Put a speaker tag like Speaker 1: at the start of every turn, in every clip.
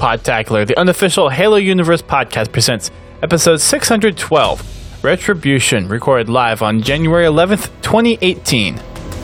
Speaker 1: Podtacular, the unofficial Halo Universe podcast, presents episode 612, Retribution, recorded live on January 11th, 2018.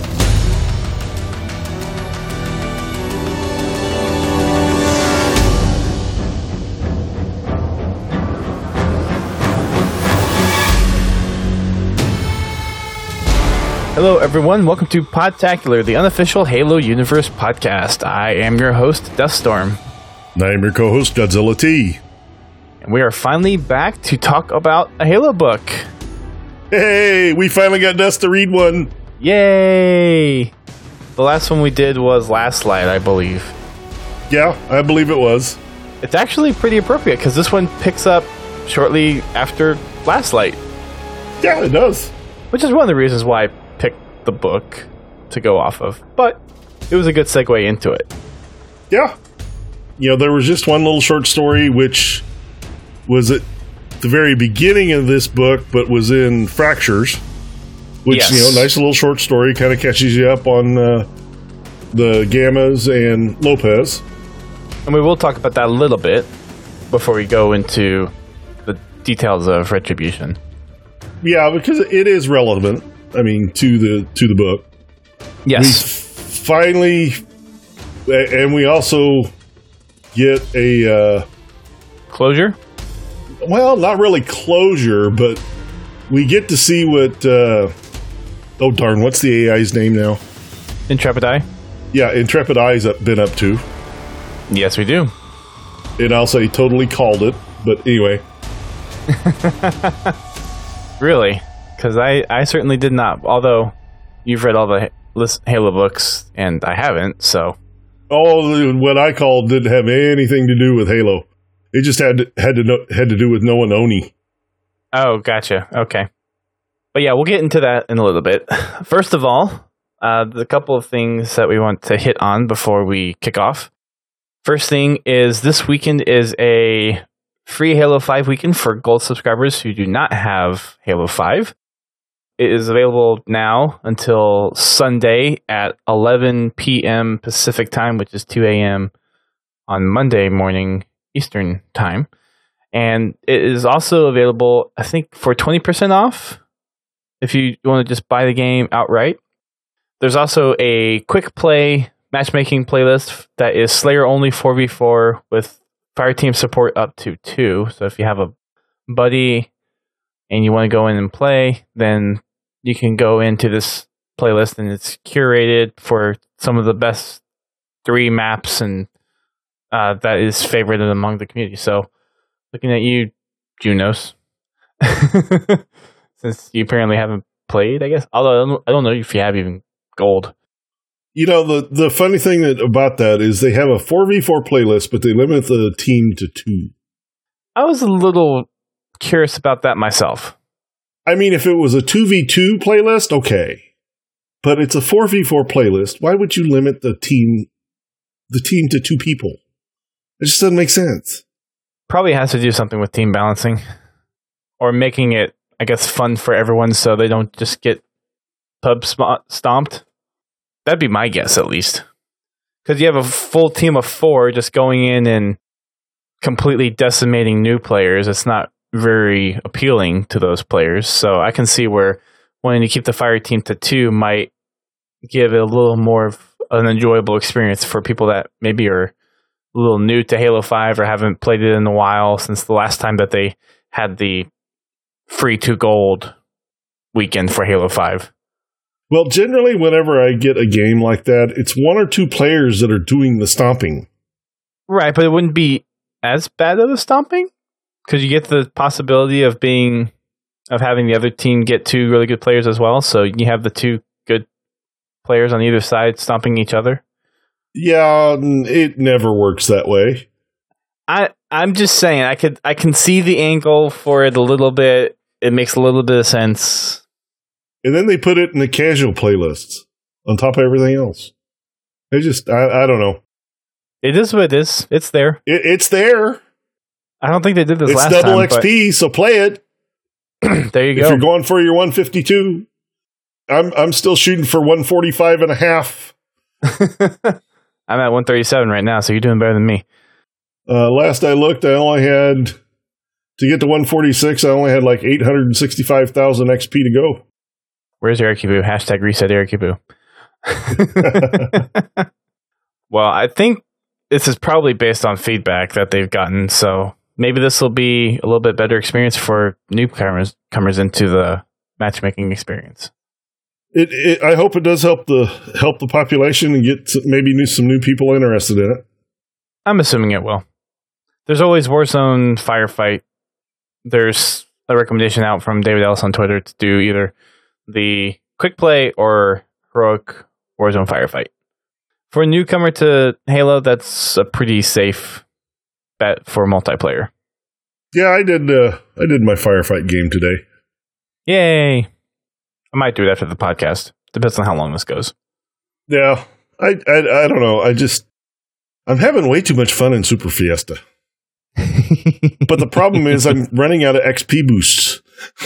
Speaker 1: Hello everyone, welcome to Podtacular, the unofficial Halo Universe podcast. I am your host, Deathstorm.
Speaker 2: And I am your co-host, Godzilla T.
Speaker 1: And we are finally back to talk about a Halo book.
Speaker 2: Hey, we finally got Des to read one.
Speaker 1: Yay! The last one we did was Last Light, I believe.
Speaker 2: Yeah, I believe it was.
Speaker 1: It's actually pretty appropriate, because this one picks up shortly after Last Light.
Speaker 2: Yeah, it does.
Speaker 1: Which is one of the reasons why I picked the book to go off of. But it was a good segue into it.
Speaker 2: Yeah. You know, there was just one little short story, which was at the very beginning of this book, but was in Fractures. Which,
Speaker 1: yes.
Speaker 2: You know, nice little short story, kind of catches you up on the Gammas and Lopez.
Speaker 1: And we will talk about that a little bit before we go into the details of Retribution.
Speaker 2: Yeah, because it is relevant, I mean, to the book.
Speaker 1: Yes.
Speaker 2: We finally, and we also get a...
Speaker 1: closure?
Speaker 2: Well, not really closure, but we get to see what... oh, darn, what's the AI's name now?
Speaker 1: Intrepid Eye?
Speaker 2: Yeah, Intrepid Eye's been up to.
Speaker 1: Yes, we do.
Speaker 2: And I'll say totally called it, but anyway.
Speaker 1: Really? Because I certainly did not, although you've read all the Halo books, and I haven't, so...
Speaker 2: Oh, what I called didn't have anything to do with Halo. It just had to do with Noah Oni.
Speaker 1: Oh, gotcha. Okay. But yeah, we'll get into that in a little bit. First of all, the couple of things that we want to hit on before we kick off. First thing is this weekend is a free Halo 5 weekend for Gold subscribers who do not have Halo 5. It is available now until Sunday at 11 p.m. Pacific time, which is 2 a.m. on Monday morning Eastern time. And it is also available, I think, for 20% off if you want to just buy the game outright. There's also a quick play matchmaking playlist that is Slayer only 4v4 with Fireteam support up to 2. So if you have a buddy and you want to go in and play, then you can go into this playlist and it's curated for some of the best 3 maps and that is favorited among the community. So looking at you, Junos, since you apparently haven't played, I guess. Although I don't know if you have even gold.
Speaker 2: You know, the funny thing about that is they have a 4v4 playlist, but they limit the team to 2.
Speaker 1: I was a little curious about that myself.
Speaker 2: I mean, if it was a 2v2 playlist, okay. But it's a 4v4 playlist. Why would you limit the team to 2 people? It just doesn't make sense.
Speaker 1: Probably has to do something with team balancing. Or making it, I guess, fun for everyone so they don't just get pub stomped. That'd be my guess, at least. Because you have a full team of 4 just going in and completely decimating new players. It's not very appealing to those players. So I can see where wanting to keep the fire team to 2 might give it a little more of an enjoyable experience for people that maybe are a little new to Halo 5 or haven't played it in a while since the last time that they had the free 2 gold weekend for Halo 5.
Speaker 2: Well, generally, whenever I get a game like that, it's 1 or 2 players that are doing the stomping.
Speaker 1: Right, but it wouldn't be as bad of a stomping? Because you get the possibility of having the other team get 2 really good players as well, so you have the 2 good players on either side stomping each other.
Speaker 2: Yeah, it never works that way.
Speaker 1: I'm just saying, I can see the angle for it a little bit. It makes a little bit of sense.
Speaker 2: And then they put it in the casual playlists on top of everything else. They just, I don't know.
Speaker 1: It is what it is. It's there.
Speaker 2: It's there.
Speaker 1: I don't think they did this last
Speaker 2: time.
Speaker 1: It's
Speaker 2: double XP, so play it.
Speaker 1: There you go.
Speaker 2: If you're going for your 152, I'm still shooting for 145 and a half.
Speaker 1: I'm at 137 right now, so you're doing better than me.
Speaker 2: Last I looked, I only had, to get to 146, I only had like 865,000 XP to go.
Speaker 1: Where's Erikibu? Hashtag reset Erikibu. Well, I think this is probably based on feedback that they've gotten, so maybe this will be a little bit better experience for newcomers into the matchmaking experience.
Speaker 2: I hope it does help the population and get some new people interested in it.
Speaker 1: I'm assuming it will. There's always Warzone Firefight. There's a recommendation out from David Ellis on Twitter to do either the quick play or heroic Warzone Firefight. For a newcomer to Halo, that's a pretty safe bet for multiplayer.
Speaker 2: Yeah, I did my Firefight game today.
Speaker 1: Yay! I might do it after the podcast. Depends on how long this goes.
Speaker 2: Yeah, I don't know. I'm having way too much fun in Super Fiesta. But the problem is I'm running out of XP boosts.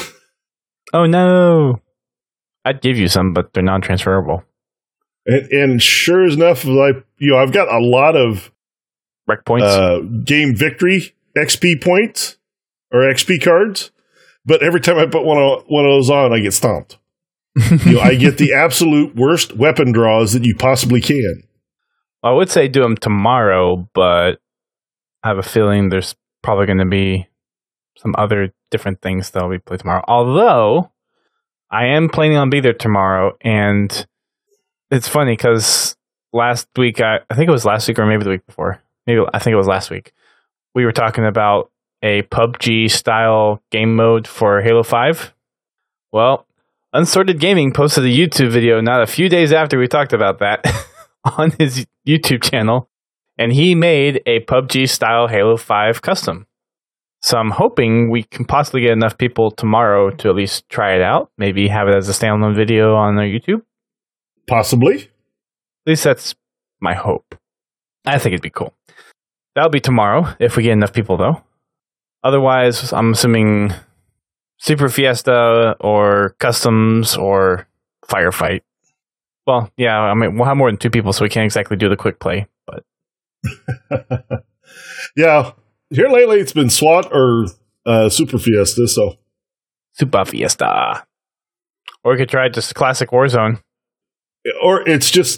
Speaker 1: Oh no! I'd give you some, but they're non-transferable.
Speaker 2: And sure enough, I've got a lot of
Speaker 1: rec points,
Speaker 2: game victory XP points or XP cards, but every time I put one of those on, I get stomped. I get the absolute worst weapon draws that you possibly can.
Speaker 1: I would say do them tomorrow, but I have a feeling there's probably going to be some other different things that'll be played tomorrow. Although I am planning on being there tomorrow, and it's funny because last week, I think it was last week or maybe the week before. I think it was last week. We were talking about a PUBG style game mode for Halo 5. Well, Unsorted Gaming posted a YouTube video not a few days after we talked about that on his YouTube channel, and he made a PUBG style Halo 5 custom. So I'm hoping we can possibly get enough people tomorrow to at least try it out. Maybe have it as a standalone video on our YouTube.
Speaker 2: Possibly.
Speaker 1: At least that's my hope. I think it'd be cool. That'll be tomorrow if we get enough people, though. Otherwise, I'm assuming Super Fiesta or Customs or Firefight. Well, yeah, I mean, we'll have more than 2 people, so we can't exactly do the quick play. But
Speaker 2: yeah, here lately it's been SWAT or Super Fiesta. So
Speaker 1: Super Fiesta, or we could try just classic Warzone.
Speaker 2: Or it's just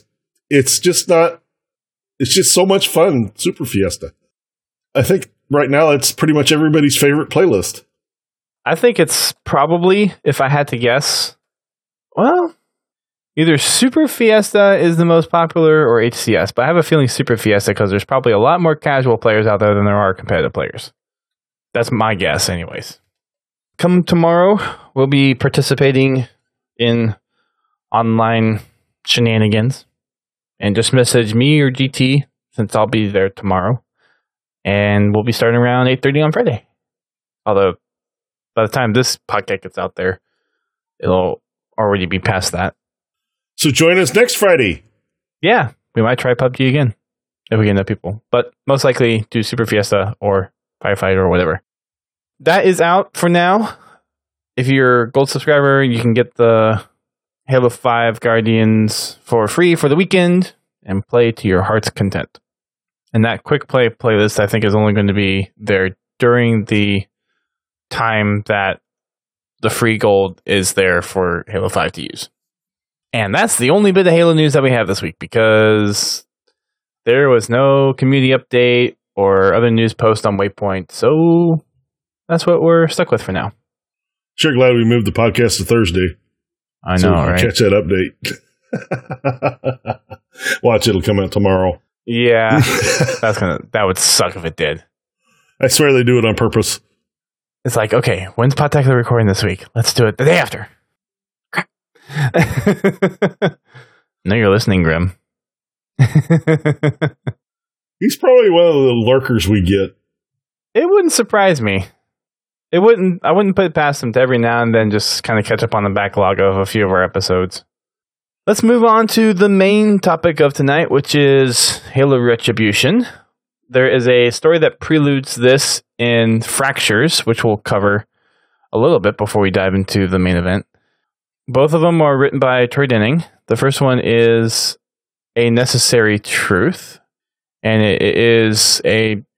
Speaker 2: so much fun, Super Fiesta. I think right now it's pretty much everybody's favorite playlist.
Speaker 1: I think it's probably, if I had to guess, well, either Super Fiesta is the most popular or HCS, but I have a feeling Super Fiesta because there's probably a lot more casual players out there than there are competitive players. That's my guess anyways. Come tomorrow, we'll be participating in online shenanigans, and just message me or GT since I'll be there tomorrow, and we'll be starting around 8:30 on Friday. Although by the time this podcast gets out there, it'll already be past that.
Speaker 2: So join us next Friday.
Speaker 1: Yeah, we might try PUBG again if we get enough people, but most likely do Super Fiesta or Firefight or whatever. That is out for now. If you're a gold subscriber, you can get the Halo 5 Guardians for free for the weekend and play to your heart's content. And that quick play playlist, I think, is only going to be there during the time that the free gold is there for Halo 5 to use. And that's the only bit of Halo news that we have this week, because there was no community update or other news post on Waypoint. So that's what we're stuck with for now.
Speaker 2: Sure glad we moved the podcast to Thursday.
Speaker 1: I know, right?
Speaker 2: Catch that update. Watch, it'll come out tomorrow.
Speaker 1: Yeah, that would suck if it did.
Speaker 2: I swear they do it on purpose.
Speaker 1: It's like, okay, when's Podtacular recording this week? Let's do it the day after. Now you're listening, Grim.
Speaker 2: He's probably one of the lurkers we get.
Speaker 1: It wouldn't surprise me. I wouldn't put it past him to every now and then just kind of catch up on the backlog of a few of our episodes. Let's move on to the main topic of tonight, which is Halo Retribution. There is a story that preludes this in Fractures, which we'll cover a little bit before we dive into the main event. Both of them are written by Troy Denning. The first one is A Necessary Truth, and it is a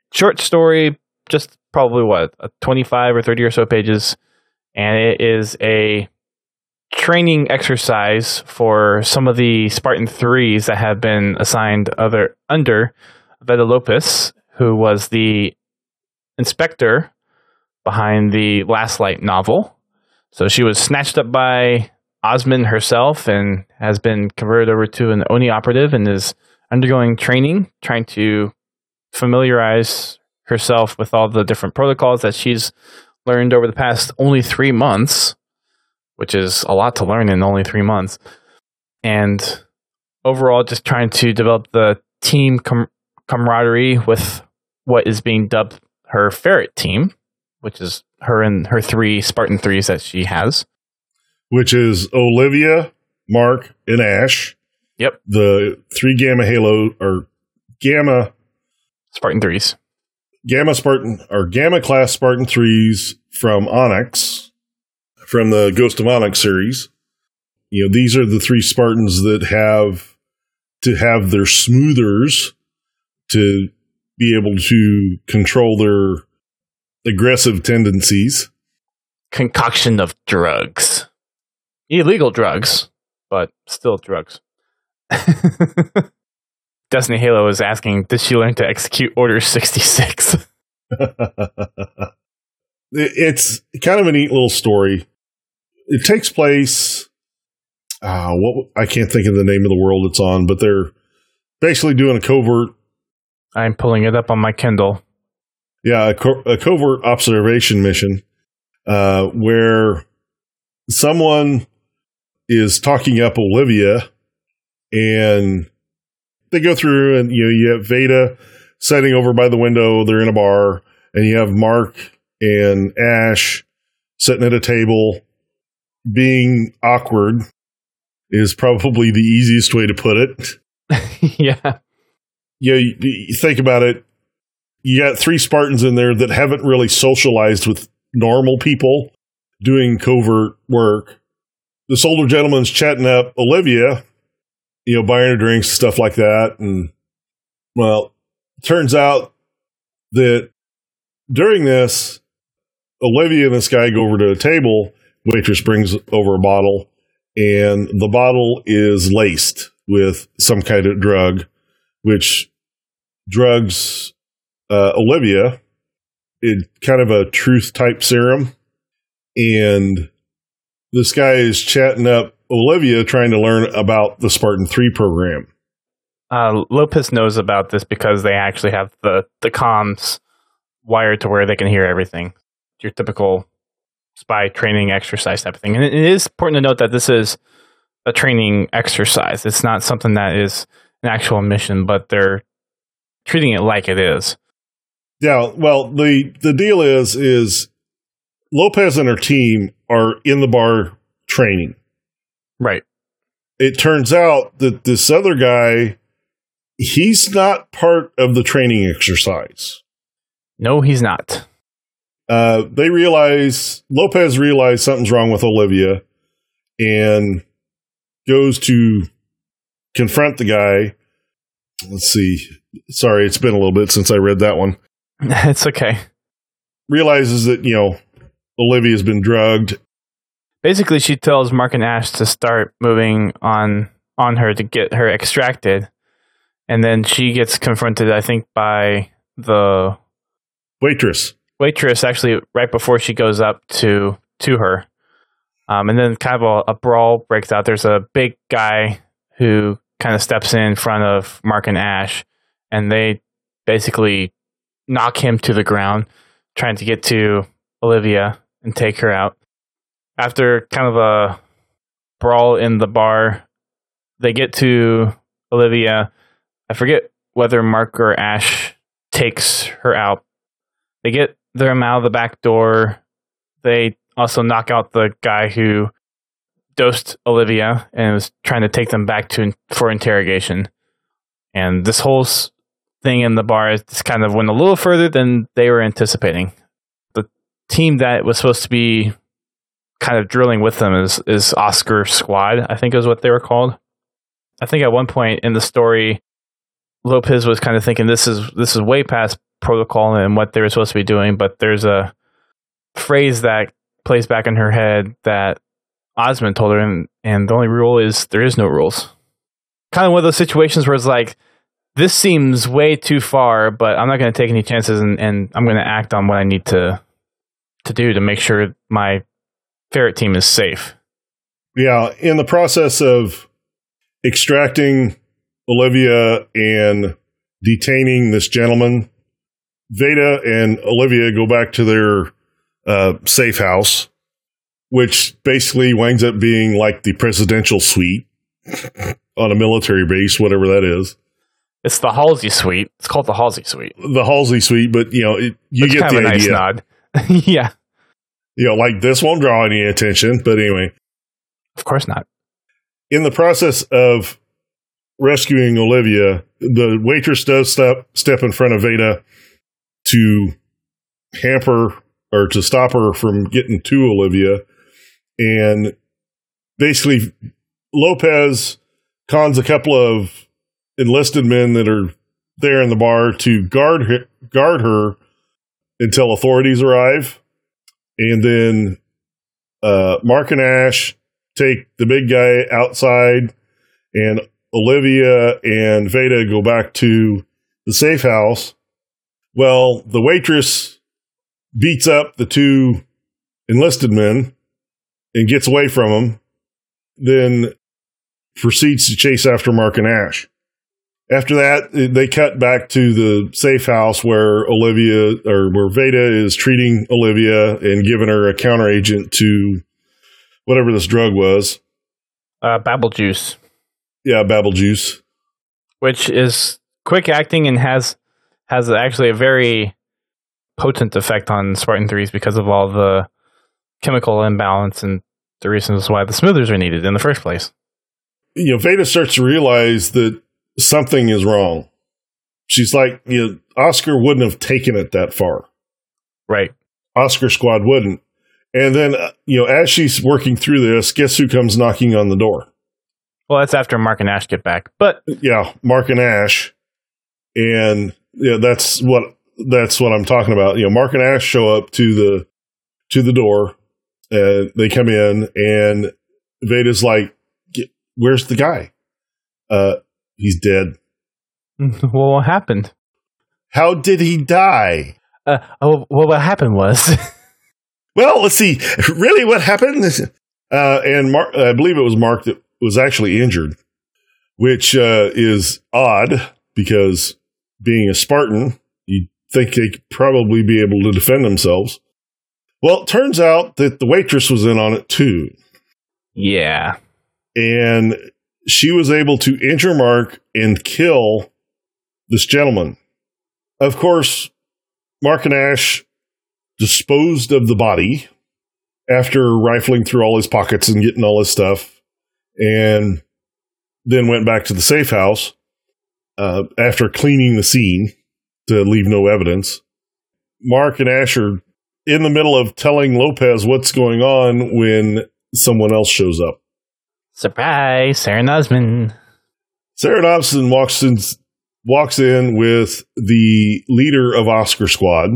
Speaker 1: short story, just probably 25 or 30 or so pages, and it is a training exercise for some of the Spartan 3s that have been assigned under Veta Lopez, who was the inspector behind the Last Light novel. So she was snatched up by Osmond herself and has been converted over to an Oni operative and is undergoing training, trying to familiarize herself with all the different protocols that she's learned over the past only 3 months, which is a lot to learn in only 3 months. And overall, just trying to develop the team camaraderie with what is being dubbed her ferret team, which is her and her 3 Spartan 3s that she has.
Speaker 2: Which is Olivia, Mark, and Ash.
Speaker 1: Yep.
Speaker 2: The 3 Gamma Halo, or Gamma
Speaker 1: Spartan 3s.
Speaker 2: Gamma class Spartan 3s from Onyx, from the Ghost of Onyx series. These are the 3 Spartans that have to have their smoothers to be able to control their aggressive tendencies.
Speaker 1: Concoction of drugs. Illegal drugs, but still drugs. Destiny Halo is asking, did she learn to execute Order 66?
Speaker 2: It's kind of a neat little story. It takes place, I can't think of the name of the world it's on, but they're basically doing a covert.
Speaker 1: I'm pulling it up on my Kindle.
Speaker 2: Yeah, a covert observation mission where someone is talking up Olivia, and they go through, and you have Veda sitting over by the window. They're in a bar, and you have Mark and Ash sitting at a table. Being awkward is probably the easiest way to put it.
Speaker 1: Yeah.
Speaker 2: You think about it. You got 3 Spartans in there that haven't really socialized with normal people doing covert work. This older gentleman's chatting up Olivia, buying her drinks, stuff like that. And, well, it turns out that during this, Olivia and this guy go over to a table. Waitress brings over a bottle, and the bottle is laced with some kind of drug, which drugs Olivia in kind of a truth type serum. And this guy is chatting up Olivia, trying to learn about the Spartan 3 program.
Speaker 1: Lopez knows about this because they actually have the comms wired to where they can hear everything. Your typical spy training exercise type of thing. And it is important to note that this is a training exercise. It's not something that is an actual mission, but they're treating it like it is.
Speaker 2: Yeah, well, the deal is Lopez and her team are in the bar training.
Speaker 1: Right.
Speaker 2: It turns out that this other guy, he's not part of the training exercise.
Speaker 1: No, he's not.
Speaker 2: Lopez realized something's wrong with Olivia and goes to confront the guy. Let's see. Sorry, it's been a little bit since I read that one.
Speaker 1: It's okay.
Speaker 2: Realizes that, Olivia's been drugged.
Speaker 1: Basically, she tells Mark and Ash to start moving on her to get her extracted. And then she gets confronted, I think, by the
Speaker 2: waitress,
Speaker 1: actually, right before she goes up to her. And then kind of a brawl breaks out. There's a big guy who kind of steps in front of Mark and Ash, and they basically knock him to the ground, trying to get to Olivia and take her out. After kind of a brawl in the bar, they get to Olivia. I forget whether Mark or Ash takes her out. They get them out of the back door. They also knock out the guy who dosed Olivia and was trying to take them back for interrogation. And this whole thing in the bar is just kind of went a little further than they were anticipating. The team that was supposed to be kind of drilling with them is Oscar Squad, I think is what they were called. I think at one point in the story, Lopez was kind of thinking this is way past protocol and what they were supposed to be doing, but there's a phrase that plays back in her head that Osmond told her, and the only rule is there is no rules. Kind of one of those situations where it's like, this seems way too far, but I'm not going to take any chances, and I'm going to act on what I need to do to make sure my ferret team is safe.
Speaker 2: Yeah, in the process of extracting Olivia and detaining this gentleman, Veda and Olivia go back to their safe house, which basically winds up being like the presidential suite on a military base, whatever that is.
Speaker 1: It's the Halsey suite. It's called the Halsey suite.
Speaker 2: The Halsey suite, but you get the idea.
Speaker 1: Nice nod. Yeah.
Speaker 2: Like this won't draw any attention, but anyway.
Speaker 1: Of course not.
Speaker 2: In the process of rescuing Olivia, the waitress does step in front of Veda to hamper or to stop her from getting to Olivia. And basically, Lopez cons a couple of enlisted men that are there in the bar to guard her until authorities arrive. And then Mark and Ash take the big guy outside, and Olivia and Veda go back to the safe house. Well, the waitress beats up the two enlisted men and gets away from them, then proceeds to chase after Mark and Ash. After that, they cut back to the safe house where where Veda is treating Olivia and giving her a counteragent to whatever this drug was.
Speaker 1: Babble juice.
Speaker 2: Yeah, babble juice.
Speaker 1: Which is quick acting and has actually a very potent effect on Spartan 3s because of all the chemical imbalance and the reasons why the smoothers are needed in the first place.
Speaker 2: Veda starts to realize that something is wrong. She's like, Oscar wouldn't have taken it that far.
Speaker 1: Right.
Speaker 2: Oscar Squad wouldn't. And then, as she's working through this, guess who comes knocking on the door?
Speaker 1: Well, that's after Mark and Ash get back. But
Speaker 2: yeah, Mark and Ash. And that's what I'm talking about. Mark and Ash show up to the door, and they come in, and Veda's like, "Where's the guy? He's dead."
Speaker 1: Well, what happened?
Speaker 2: How did he die?
Speaker 1: What happened was...
Speaker 2: Well, let's see. Really, what happened? And Mark, I believe it was Mark that was actually injured, which is odd because being a Spartan, you'd think they could probably be able to defend themselves. Well, it turns out that the waitress was in on it too.
Speaker 1: Yeah.
Speaker 2: And she was able to injure Mark and kill this gentleman. Of course, Mark and Ash disposed of the body after rifling through all his pockets and getting all his stuff, and then went back to the safe house after cleaning the scene to leave no evidence. Mark and Ash are in the middle of telling Lopez what's going on when someone else shows up.
Speaker 1: Surprise, Saren Osmond.
Speaker 2: Saren Osmond walks in with the leader of Oscar Squad,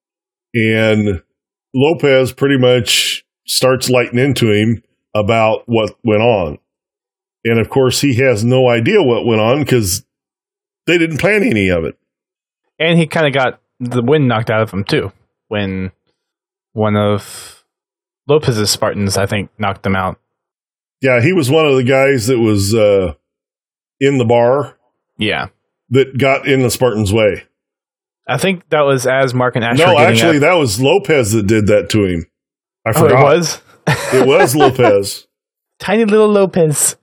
Speaker 2: and Lopez pretty much starts lighting into him about what went on. And of course, he has no idea what went on because they didn't plan any of it.
Speaker 1: And he kind of got the wind knocked out of him too, when one of Lopez's Spartans, I think, knocked him out.
Speaker 2: Yeah, he was one of the guys that was in the bar.
Speaker 1: Yeah.
Speaker 2: That got in the Spartan's way.
Speaker 1: I think that was as Mark and Ash were
Speaker 2: No,
Speaker 1: getting
Speaker 2: actually,
Speaker 1: up.
Speaker 2: that was Lopez that did that to him. I forgot.
Speaker 1: It was?
Speaker 2: It was Lopez.
Speaker 1: Tiny little Lopez.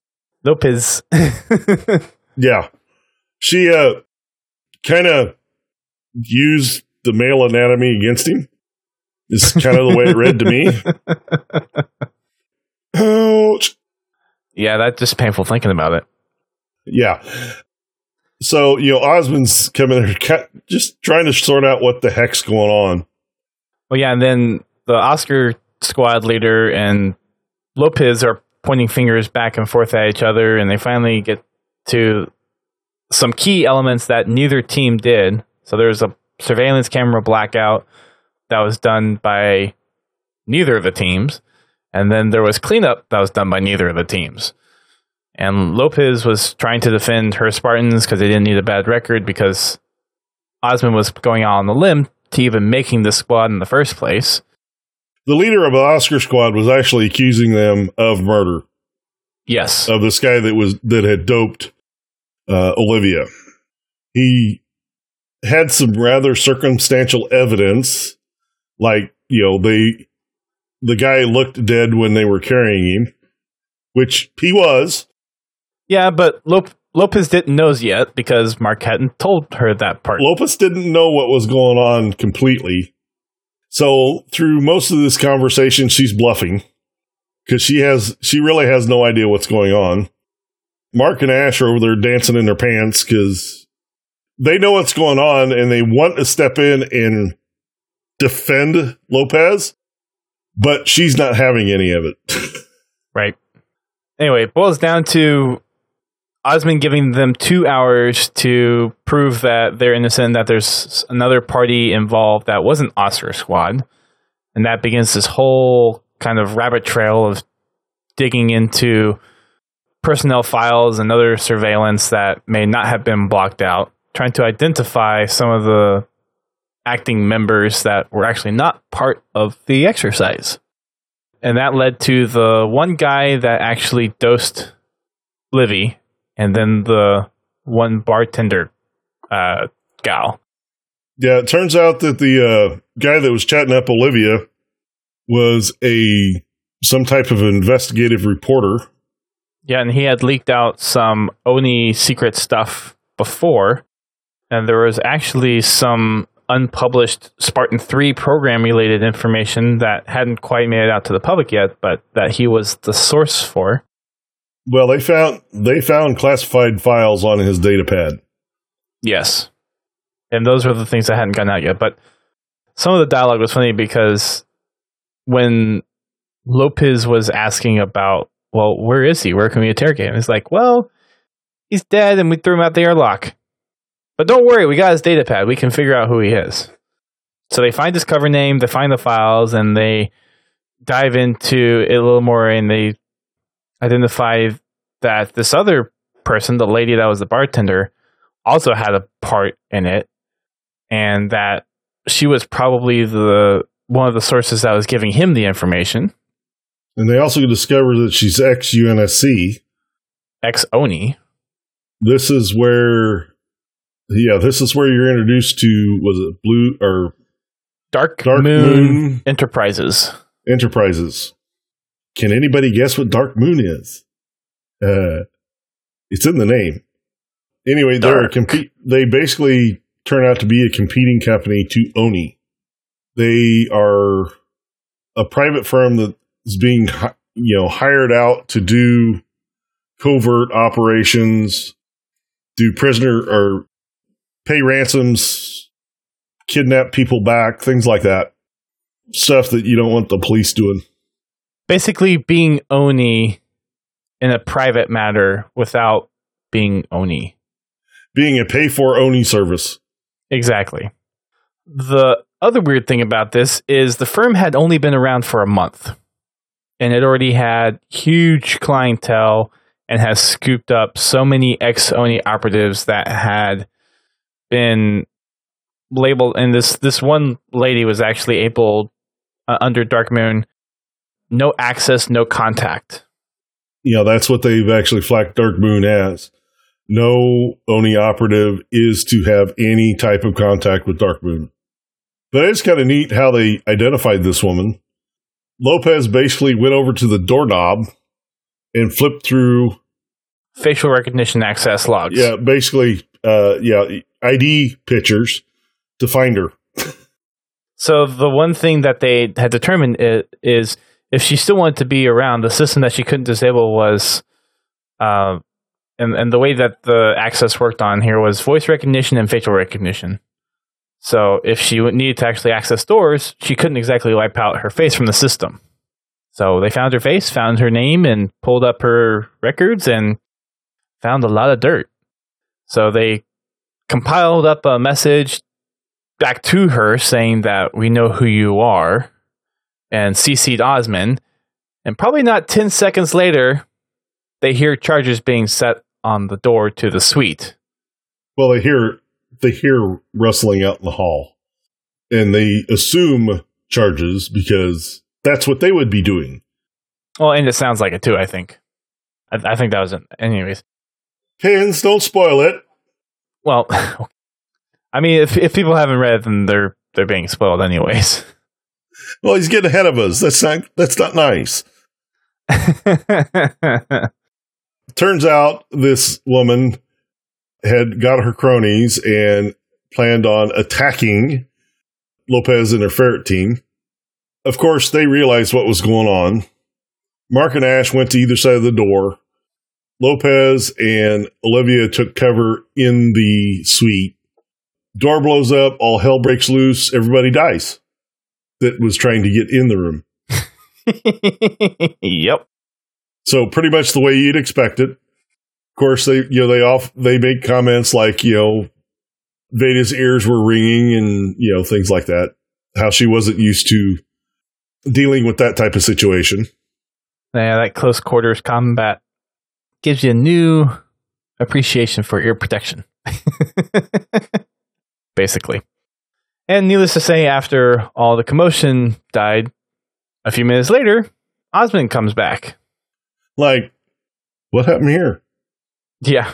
Speaker 2: Yeah. She kind of used the male anatomy against him. Is kind of the way it read to me. Ouch.
Speaker 1: Yeah, that's just painful thinking about it.
Speaker 2: Yeah. So, Osmond's coming there just trying to sort out what the heck's going on.
Speaker 1: Well, yeah, and then the Oscar Squad leader and Lopez are pointing fingers back and forth at each other, and they finally get to some key elements that neither team did. So there's a surveillance camera blackout that was done by neither of the teams. And then there was cleanup that was done by neither of the teams. And Lopez was trying to defend her Spartans because they didn't need a bad record because Osmond was going out on the limb to even making the squad in the first place.
Speaker 2: The leader of the Oscar squad was actually accusing them of murder.
Speaker 1: Yes.
Speaker 2: Of this guy that had doped Olivia. He had some rather circumstantial evidence, like, the guy looked dead when they were carrying him, which he was.
Speaker 1: Yeah, but Lopez didn't know yet because Mark hadn't told her that part.
Speaker 2: Lopez didn't know what was going on completely. So through most of this conversation, she's bluffing because she really has no idea what's going on. Mark and Ash are over there dancing in their pants because they know what's going on and they want to step in and defend Lopez, but she's not having any of it.
Speaker 1: Right. Anyway, it boils down to Osmond giving them 2 hours to prove that they're innocent, that there's another party involved that wasn't Oscar Squad. And that begins this whole kind of rabbit trail of digging into personnel files and other surveillance that may not have been blocked out, trying to identify some of the acting members that were actually not part of the exercise. And that led to the one guy that actually dosed Livy, and then the one bartender gal.
Speaker 2: Yeah, it turns out that the guy that was chatting up Olivia was some type of investigative reporter.
Speaker 1: Yeah, and he had leaked out some Oni secret stuff before, and there was actually some unpublished Spartan 3 program-related information that hadn't quite made it out to the public yet, but that he was the source for.
Speaker 2: Well, they found classified files on his data pad.
Speaker 1: Yes. And those were the things that hadn't gotten out yet. But some of the dialogue was funny because when Lopez was asking about, well, where is he? Where can we interrogate him? It's like, well, he's dead and we threw him out the airlock. But don't worry, we got his data pad. We can figure out who he is. So they find his cover name, they find the files, and they dive into it a little more, and they identify that this other person, the lady that was the bartender, also had a part in it, and that she was probably one of the sources that was giving him the information.
Speaker 2: And they also discover that she's ex-UNSC.
Speaker 1: Ex-ONI.
Speaker 2: This is where you're introduced to, was it Blue or
Speaker 1: Dark Moon Enterprises.
Speaker 2: Enterprises. Can anybody guess what Dark Moon is? It's in the name. Anyway, they basically turn out to be a competing company to ONI. They are a private firm that is being hired out to do covert operations, do prisoner or pay ransoms, kidnap people back, things like that. Stuff that you don't want the police doing.
Speaker 1: Basically being ONI in a private matter without being ONI.
Speaker 2: Being a pay-for ONI service.
Speaker 1: Exactly. The other weird thing about this is the firm had only been around for a month. And it already had huge clientele and has scooped up so many ex-ONI operatives that had been labeled. And this one lady was actually able, under Dark Moon, no access, no contact.
Speaker 2: That's what they've actually flagged Dark Moon as. No ONI operative is to have any type of contact with Dark Moon. But it's kind of neat how they identified this woman. Lopez basically went over to the doorknob and flipped through
Speaker 1: facial recognition access logs.
Speaker 2: Yeah, basically, ID pictures to find her.
Speaker 1: So the one thing that they had determined is if she still wanted to be around, the system that she couldn't disable was, and the way that the access worked on here was voice recognition and facial recognition. So if she needed to actually access doors, she couldn't exactly wipe out her face from the system. So they found her face, found her name, and pulled up her records and found a lot of dirt. So they compiled up a message back to her saying that we know who you are and CC'd Osmond. And probably not 10 seconds later, they hear charges being set on the door to the suite.
Speaker 2: Well, they hear rustling out in the hall, and they assume charges because that's what they would be doing.
Speaker 1: Well, and it sounds like it too, I think. I think that was it. Anyways.
Speaker 2: Hands, don't spoil it.
Speaker 1: Well, I mean, if people haven't read it, then they're being spoiled anyways.
Speaker 2: Well, he's getting ahead of us. That's not nice. Turns out this woman had got her cronies and planned on attacking Lopez and her ferret team. Of course, they realized what was going on. Mark and Ash went to either side of the door. Lopez and Olivia took cover in the suite. Door blows up, all hell breaks loose, everybody dies that was trying to get in the room.
Speaker 1: Yep.
Speaker 2: So pretty much the way you'd expect it. Of course, they make comments like, Veda's ears were ringing and, things like that. How she wasn't used to dealing with that type of situation.
Speaker 1: Yeah, that close quarters combat gives you a new appreciation for ear protection. Basically. And needless to say, after all the commotion died, a few minutes later, Osmond comes back.
Speaker 2: Like, what happened here?
Speaker 1: Yeah.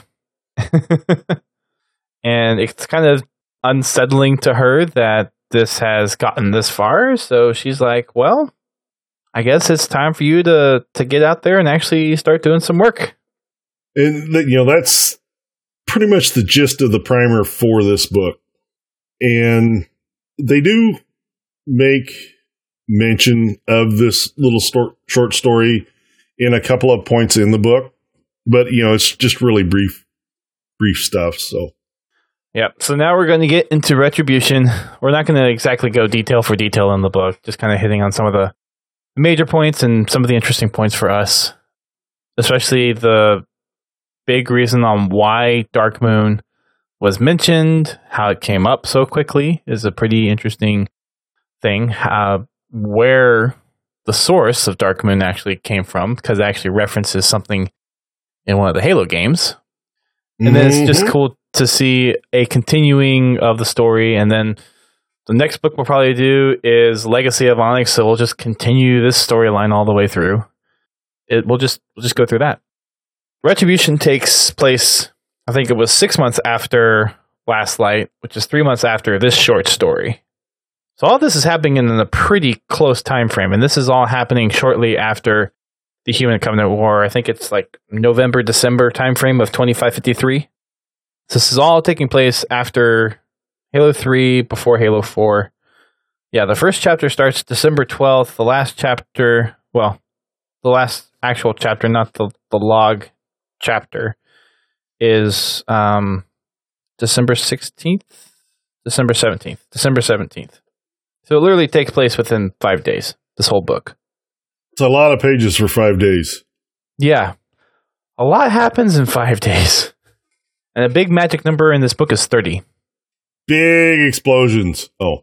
Speaker 1: And it's kind of unsettling to her that this has gotten this far. So she's like, well, I guess it's time for you to get out there and actually start doing some work.
Speaker 2: And, that's pretty much the gist of the primer for this book. And they do make mention of this little short story in a couple of points in the book. But, it's just really brief stuff. So,
Speaker 1: yep. So now we're going to get into Retribution. We're not going to exactly go detail for detail in the book, just kind of hitting on some of the major points and some of the interesting points for us, especially the big reason on why Dark Moon was mentioned, how it came up so quickly is a pretty interesting thing. Where the source of Dark Moon actually came from, because it actually references something in one of the Halo games. And then it's just cool to see a continuing of the story. And then the next book we'll probably do is Legacy of Onyx. So we'll just continue this storyline all the way through. We'll just go through that. Retribution takes place, I think it was 6 months after Last Light, which is 3 months after this short story. So all this is happening in a pretty close time frame, and this is all happening shortly after the Human Covenant War. I think it's like November, December time frame of 2553. So this is all taking place after Halo 3, before Halo 4. Yeah, the first chapter starts December 12th. The last chapter, well, the last actual chapter, not the log chapter, is December 16th? December 17th. December 17th. So it literally takes place within 5 days, this whole book.
Speaker 2: It's a lot of pages for 5 days.
Speaker 1: Yeah. A lot happens in 5 days. And a big magic number in this book is 30.
Speaker 2: Big explosions. Oh.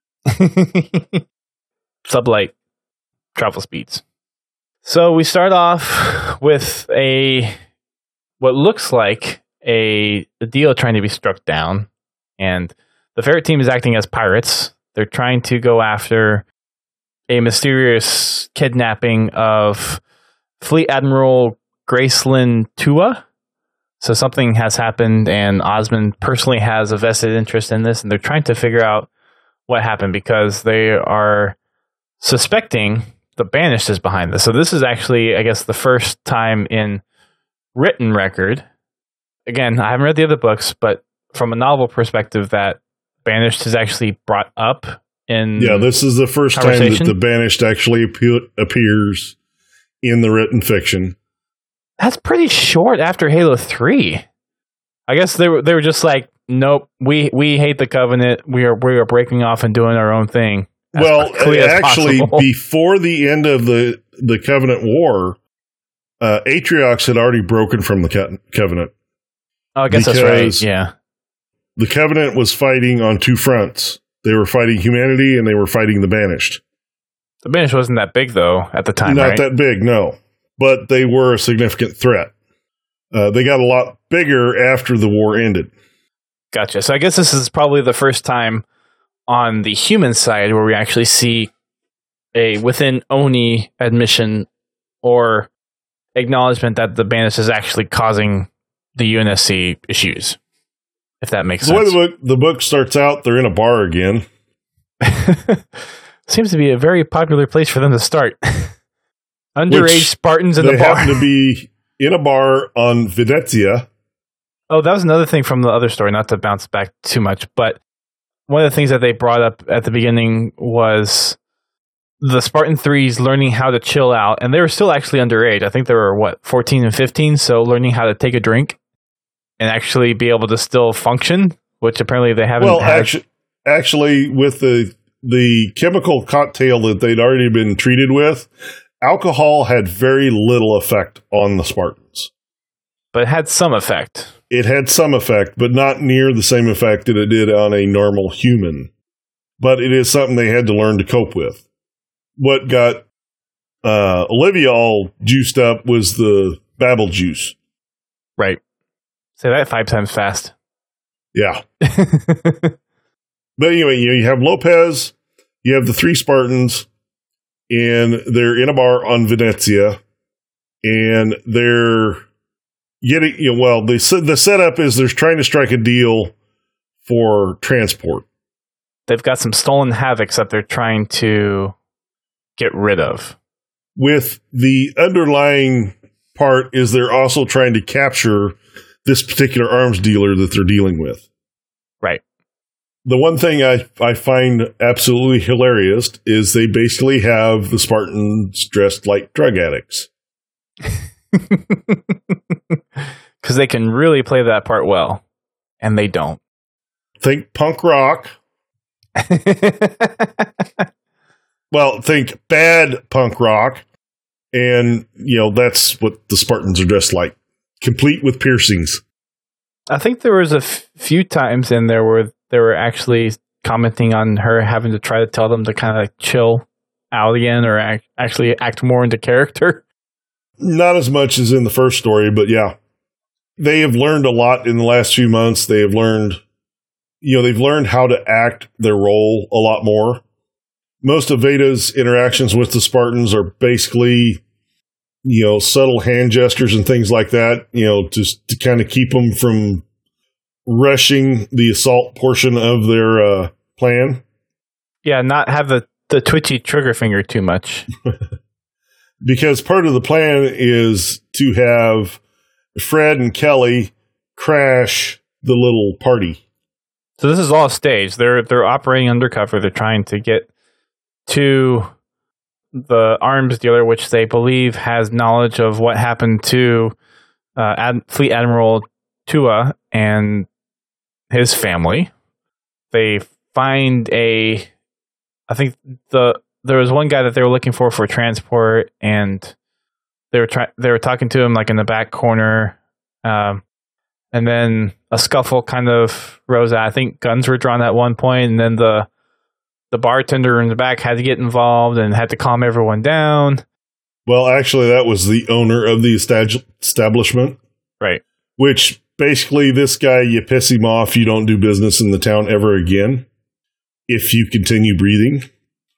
Speaker 1: Sublight travel speeds. So we start off with what looks like a deal trying to be struck down. And the ferret team is acting as pirates. They're trying to go after a mysterious kidnapping of Fleet Admiral Gracelyn Tua. So something has happened, and Osmond personally has a vested interest in this, and they're trying to figure out what happened because they are suspecting the Banished is behind this. So this is actually, I guess, the first time in written record. Again, I haven't read the other books, but from a novel perspective, that Banished is actually brought up in
Speaker 2: this is the first time that the Banished actually appears in the written fiction.
Speaker 1: That's pretty short after Halo 3. I guess they were just like, nope, we hate the Covenant. We are breaking off and doing our own thing.
Speaker 2: Well, actually, before the end of the Covenant War, Atriox had already broken from the Covenant.
Speaker 1: Oh, I guess that's right. Yeah.
Speaker 2: The Covenant was fighting on two fronts. They were fighting humanity, and they were fighting the Banished.
Speaker 1: The Banished wasn't that big, though, at the time,
Speaker 2: Not
Speaker 1: right?
Speaker 2: that big, no. But they were a significant threat. They got a lot bigger after the war ended.
Speaker 1: Gotcha. So I guess this is probably the first time on the human side where we actually see a within Oni admission or acknowledgement that the Banished is actually causing the UNSC issues, if that makes sense.
Speaker 2: The way the book starts out, they're in a bar again.
Speaker 1: Seems to be a very popular place for them to start. Underage Spartans in the bar.
Speaker 2: They happen to be in a bar on Venezia.
Speaker 1: Oh, that was another thing from the other story, not to bounce back too much, but one of the things that they brought up at the beginning was the Spartan 3s learning how to chill out, and they were still actually underage. I think they were, 14 and 15, so learning how to take a drink and actually be able to still function, which apparently they haven't had.
Speaker 2: Actually, with the chemical cocktail that they'd already been treated with, alcohol had very little effect on the Spartans.
Speaker 1: But it had some effect.
Speaker 2: It had some effect, but not near the same effect that it did on a normal human. But it is something they had to learn to cope with. What got Olivia all juiced up was the babble juice.
Speaker 1: Right. Say that 5 times fast.
Speaker 2: Yeah. But anyway, you have Lopez, you have the 3 Spartans, and they're in a bar on Venezia, and they're getting, the setup is they're trying to strike a deal for transport.
Speaker 1: They've got some stolen havocs that they're trying to get rid of.
Speaker 2: With the underlying part is they're also trying to capture this particular arms dealer that they're dealing with.
Speaker 1: Right.
Speaker 2: The one thing I find absolutely hilarious is they basically have the Spartans dressed like drug addicts.
Speaker 1: Because they can really play that part well, and they don't.
Speaker 2: Think punk rock. Well, think bad punk rock. And, that's what the Spartans are dressed like. Complete with piercings.
Speaker 1: I think there was a few times in there where they were actually commenting on her having to try to tell them to kind of chill out again or actually act more into character.
Speaker 2: Not as much as in the first story, but yeah. They have learned a lot in the last few months. They have learned, they've learned how to act their role a lot more. Most of Veda's interactions with the Spartans are basically, subtle hand gestures and things like that, just to kind of keep them from rushing the assault portion of their plan.
Speaker 1: Yeah, not have the twitchy trigger finger too much.
Speaker 2: Because part of the plan is to have Fred and Kelly crash the little party.
Speaker 1: So this is all staged. They're operating undercover. They're trying to get to the arms dealer, which they believe has knowledge of what happened to Fleet Admiral Tua and his family. They find I think there was one guy that they were looking for transport, and they were talking to him like in the back corner, and then a scuffle kind of rose out. I think guns were drawn at one point, and then the bartender in the back had to get involved and had to calm everyone down.
Speaker 2: Well, actually, that was the owner of the establishment.
Speaker 1: Right.
Speaker 2: Which, basically, this guy, you piss him off, you don't do business in the town ever again. If you continue breathing.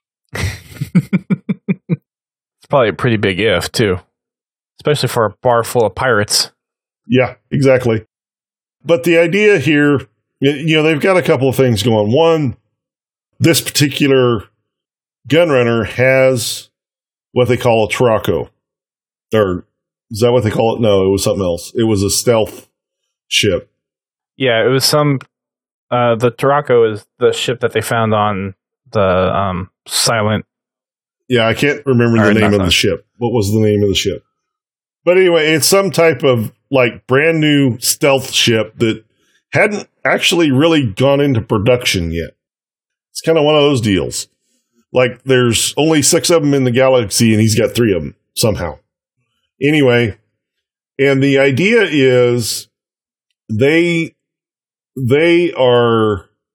Speaker 1: It's probably a pretty big if, too. Especially for a bar full of pirates.
Speaker 2: Yeah, exactly. But the idea here, they've got a couple of things going. One, this particular gunrunner has what they call a Turaco. Or is that what they call it? No, it was something else. It was a stealth ship.
Speaker 1: Yeah, it was the Turaco is the ship that they found on the Silent.
Speaker 2: Yeah, I can't remember the name of the ship. What was the name of the ship? But anyway, it's some type of brand new stealth ship that hadn't actually really gone into production yet. It's kind of one of those deals. There's only 6 of them in the galaxy, and he's got 3 of them somehow. Anyway, and the idea is they are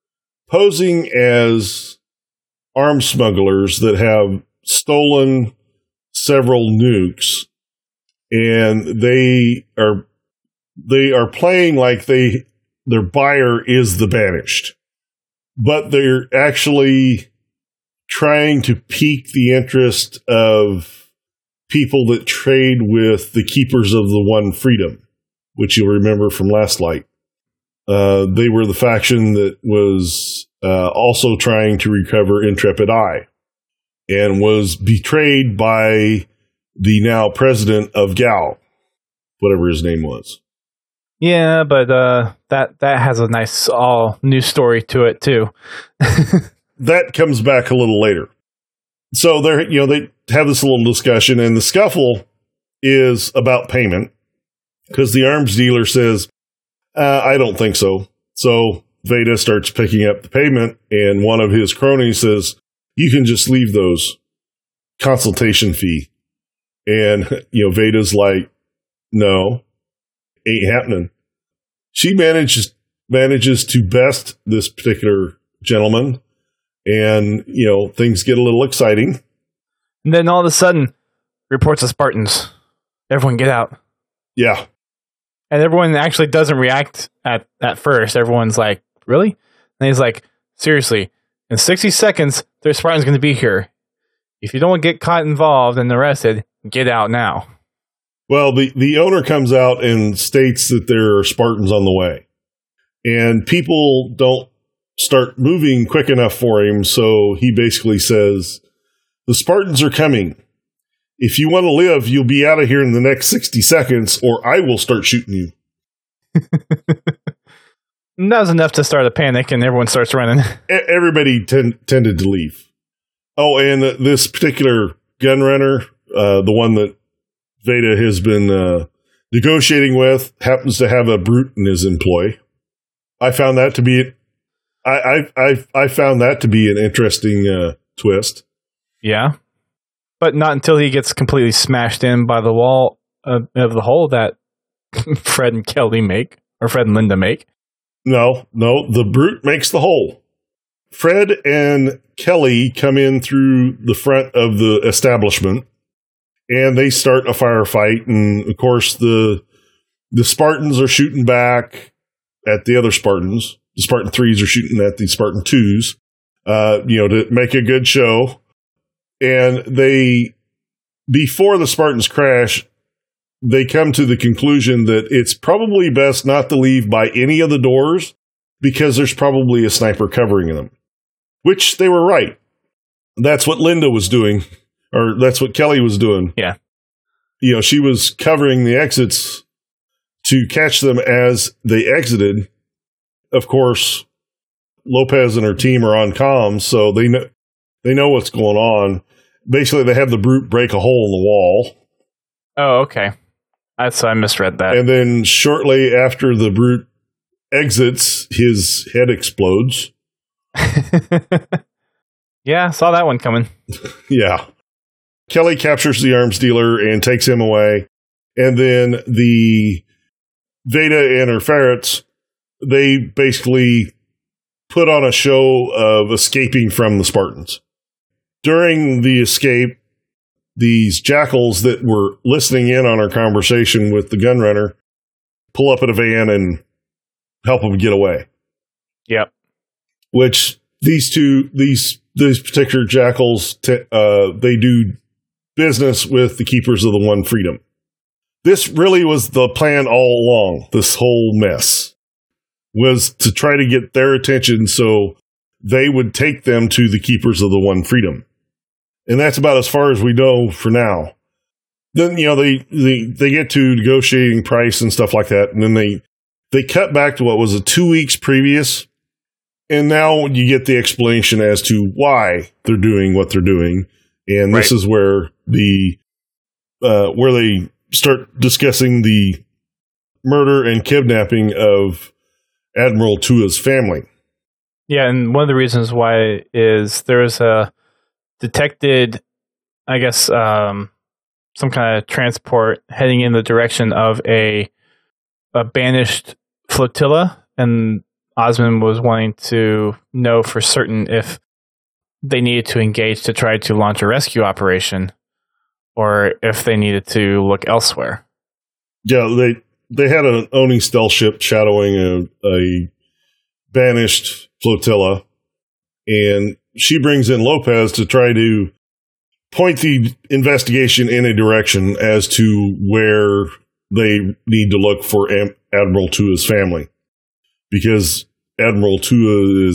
Speaker 2: posing as arms smugglers that have stolen several nukes, and they are playing like their buyer is the Banished, but they're actually trying to pique the interest of people that trade with the Keepers of the One Freedom, which you'll remember from Last Light. They were the faction that was also trying to recover Intrepid Eye and was betrayed by the now president of Gal, whatever his name was.
Speaker 1: Yeah, but that has a nice all new story to it too.
Speaker 2: That comes back a little later. So they have this little discussion, and the scuffle is about payment because the arms dealer says, I don't think so. So Veda starts picking up the payment, and one of his cronies says, you can just leave those, consultation fee. And, Veda's like, no, ain't happening. She manages to best this particular gentleman, and, things get a little exciting.
Speaker 1: And then all of a sudden, reports of Spartans. Everyone get out.
Speaker 2: Yeah.
Speaker 1: And everyone actually doesn't react at first. Everyone's like, really? And he's like, seriously, in 60 seconds, there's Spartans going to be here. If you don't get caught involved and arrested, get out now.
Speaker 2: Well, the owner comes out and states that there are Spartans on the way. And people don't start moving quick enough for him, so he basically says, the Spartans are coming. If you want to live, you'll be out of here in the next 60 seconds, or I will start shooting you.
Speaker 1: That was enough to start a panic, and everyone starts running.
Speaker 2: Everybody tended to leave. Oh, and this particular gun runner, the one that Veda has been negotiating with, happens to have a brute in his employ. I found that to be I found that to be an interesting twist.
Speaker 1: Yeah. But not until he gets completely smashed in by the wall of the hole that Fred and Kelly make, or Fred and Linda make.
Speaker 2: No, the brute makes the hole. Fred and Kelly come in through the front of the establishment, and they start a firefight. And of course, the Spartans are shooting back at the other Spartans. The Spartan 3s are shooting at the Spartan 2s, to make a good show. And before the Spartans crash, they come to the conclusion that it's probably best not to leave by any of the doors because there's probably a sniper covering them, which they were right. That's what Linda was doing, or that's what Kelly was doing.
Speaker 1: Yeah.
Speaker 2: She was covering the exits to catch them as they exited. Of course, Lopez and her team are on comms, so they know what's going on. Basically, they have the brute break a hole in the wall.
Speaker 1: Oh, okay. I misread that.
Speaker 2: And then shortly after the brute exits, his head explodes.
Speaker 1: Yeah, saw that one coming.
Speaker 2: Yeah. Kelly captures the arms dealer and takes him away. And then the Veda and her ferrets, they basically put on a show of escaping from the Spartans. During the escape, these jackals that were listening in on our conversation with the gunrunner pull up in a van and help them get away.
Speaker 1: Yep.
Speaker 2: Which these particular jackals, they do business with the Keepers of the One Freedom. This really was the plan all along. This whole mess was to try to get their attention so they would take them to the Keepers of the One Freedom. And that's about as far as we know for now. Then, they get to negotiating price and stuff like that. And then they cut back to what was 2 weeks previous. And now you get the explanation as to why they're doing what they're doing. And this is where where they start discussing the murder and kidnapping of Admiral Tua's family.
Speaker 1: Yeah, and one of the reasons why is there's a detected, I guess, some kind of transport heading in the direction of a banished flotilla, and Osmond was wanting to know for certain if they needed to engage to try to launch a rescue operation or if they needed to look elsewhere.
Speaker 2: Yeah, they had an owning stealth ship shadowing a banished flotilla, and she brings in Lopez to try to point the investigation in a direction as to where they need to look for Admiral Tua's family, because Admiral Tua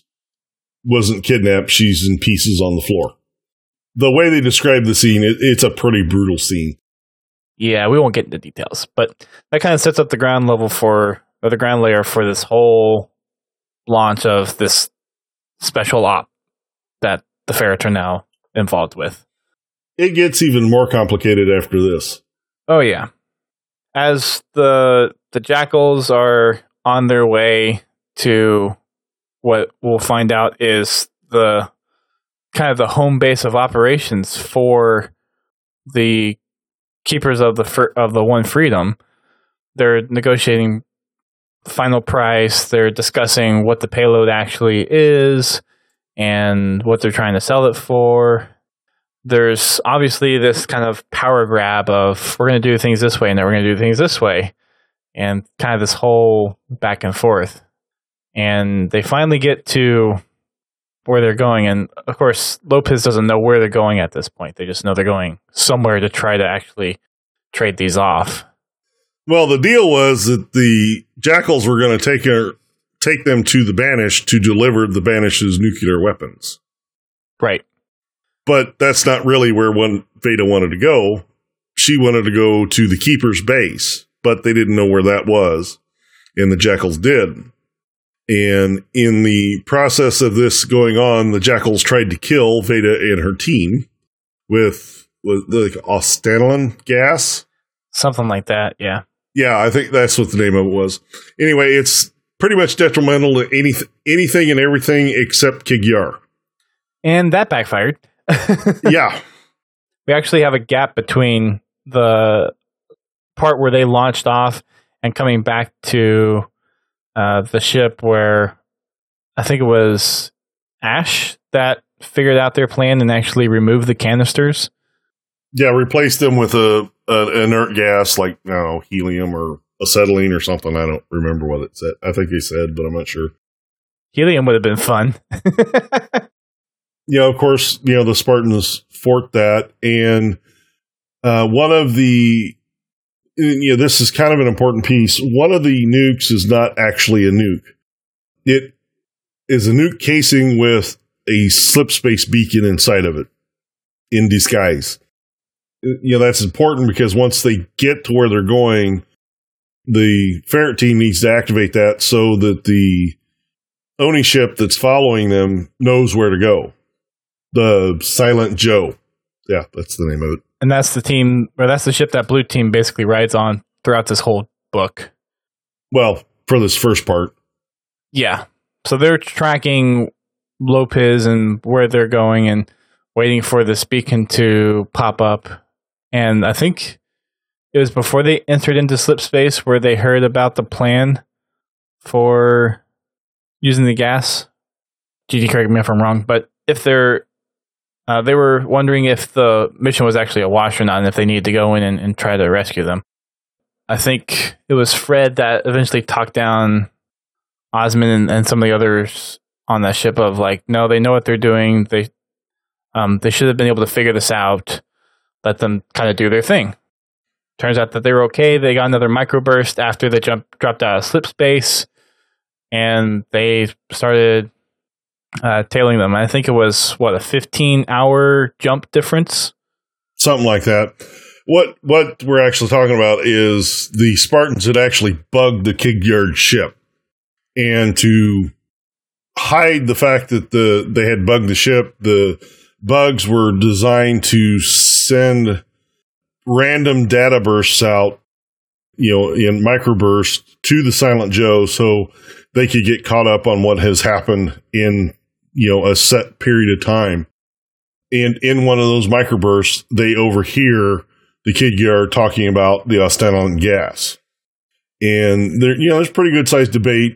Speaker 2: wasn't kidnapped. She's in pieces on the floor. The way they describe the scene, it's a pretty brutal scene.
Speaker 1: Yeah, we won't get into details, but that kind of sets up the ground layer for this whole launch of this special op that the Ferrets are now involved with.
Speaker 2: It gets even more complicated after this.
Speaker 1: Oh, yeah. As the Jackals are on their way to what we'll find out is the kind of the home base of operations for the keepers of the One Freedom, they're negotiating final price. They're discussing what the payload actually is and what they're trying to sell it for. There's obviously this kind of power grab of we're going to do things this way and then we're going to do things this way, and kind of this whole back and forth. And they finally get to where they're going. And of course, Lopez doesn't know where they're going at this point. They just know they're going somewhere to try to actually trade these off.
Speaker 2: Well, the deal was that the Jackals were going to take them to the Banished to deliver the Banished's nuclear weapons.
Speaker 1: Right.
Speaker 2: But that's not really where Veda wanted to go. She wanted to go to the Keeper's base, but they didn't know where that was, and the Jackals did. And in the process of this going on, the Jackals tried to kill Veda and her team with like Ostanolon gas.
Speaker 1: Something like that, yeah.
Speaker 2: Yeah, I think that's what the name of it was. Anyway, it's pretty much detrimental to anything and everything except Kigyar.
Speaker 1: And that backfired.
Speaker 2: Yeah.
Speaker 1: We actually have a gap between the part where they launched off and coming back to the ship where I think it was Ash that figured out their plan and actually removed the canisters.
Speaker 2: Yeah, replaced them with an inert gas like helium or acetylene or something. I don't remember what it said. I think they said, but I'm not sure.
Speaker 1: Helium would have been fun.
Speaker 2: Yeah, of course, the Spartans fort that. And one of the, this is kind of an important piece. One of the nukes is not actually a nuke. It is a nuke casing with a slip space beacon inside of it in disguise. That's important because once they get to where they're going, the Ferret team needs to activate that so that the Oni ship that's following them knows where to go. The Silent Joe. Yeah, that's the name of it.
Speaker 1: And that's the team, or that's the ship that Blue Team basically rides on throughout this whole book.
Speaker 2: Well, for this first part.
Speaker 1: Yeah. So they're tracking Lopez and where they're going and waiting for this beacon to pop up. And I think it was before they entered into slip space where they heard about the plan for using the gas. GD, correct me if I'm wrong, but if they were wondering if the mission was actually a wash or not, and if they needed to go in and try to rescue them. I think it was Fred that eventually talked down Osmond and some of the others on that ship of like, no, they know what they're doing. They should have been able to figure this out. Let them kind of do their thing. Turns out that they were okay. They got another microburst after they dropped out of slip space, and they started tailing them. I think it was, a 15-hour jump difference?
Speaker 2: Something like that. What we're actually talking about is the Spartans had actually bugged the Kigyard ship. And to hide the fact that they had bugged the ship, the bugs were designed to send random data bursts out, in microbursts to the Silent Joe so they could get caught up on what has happened in, a set period of time. And in one of those microbursts, they overhear the Kigyar talking about the Ostanolon gas. And there's pretty good sized debate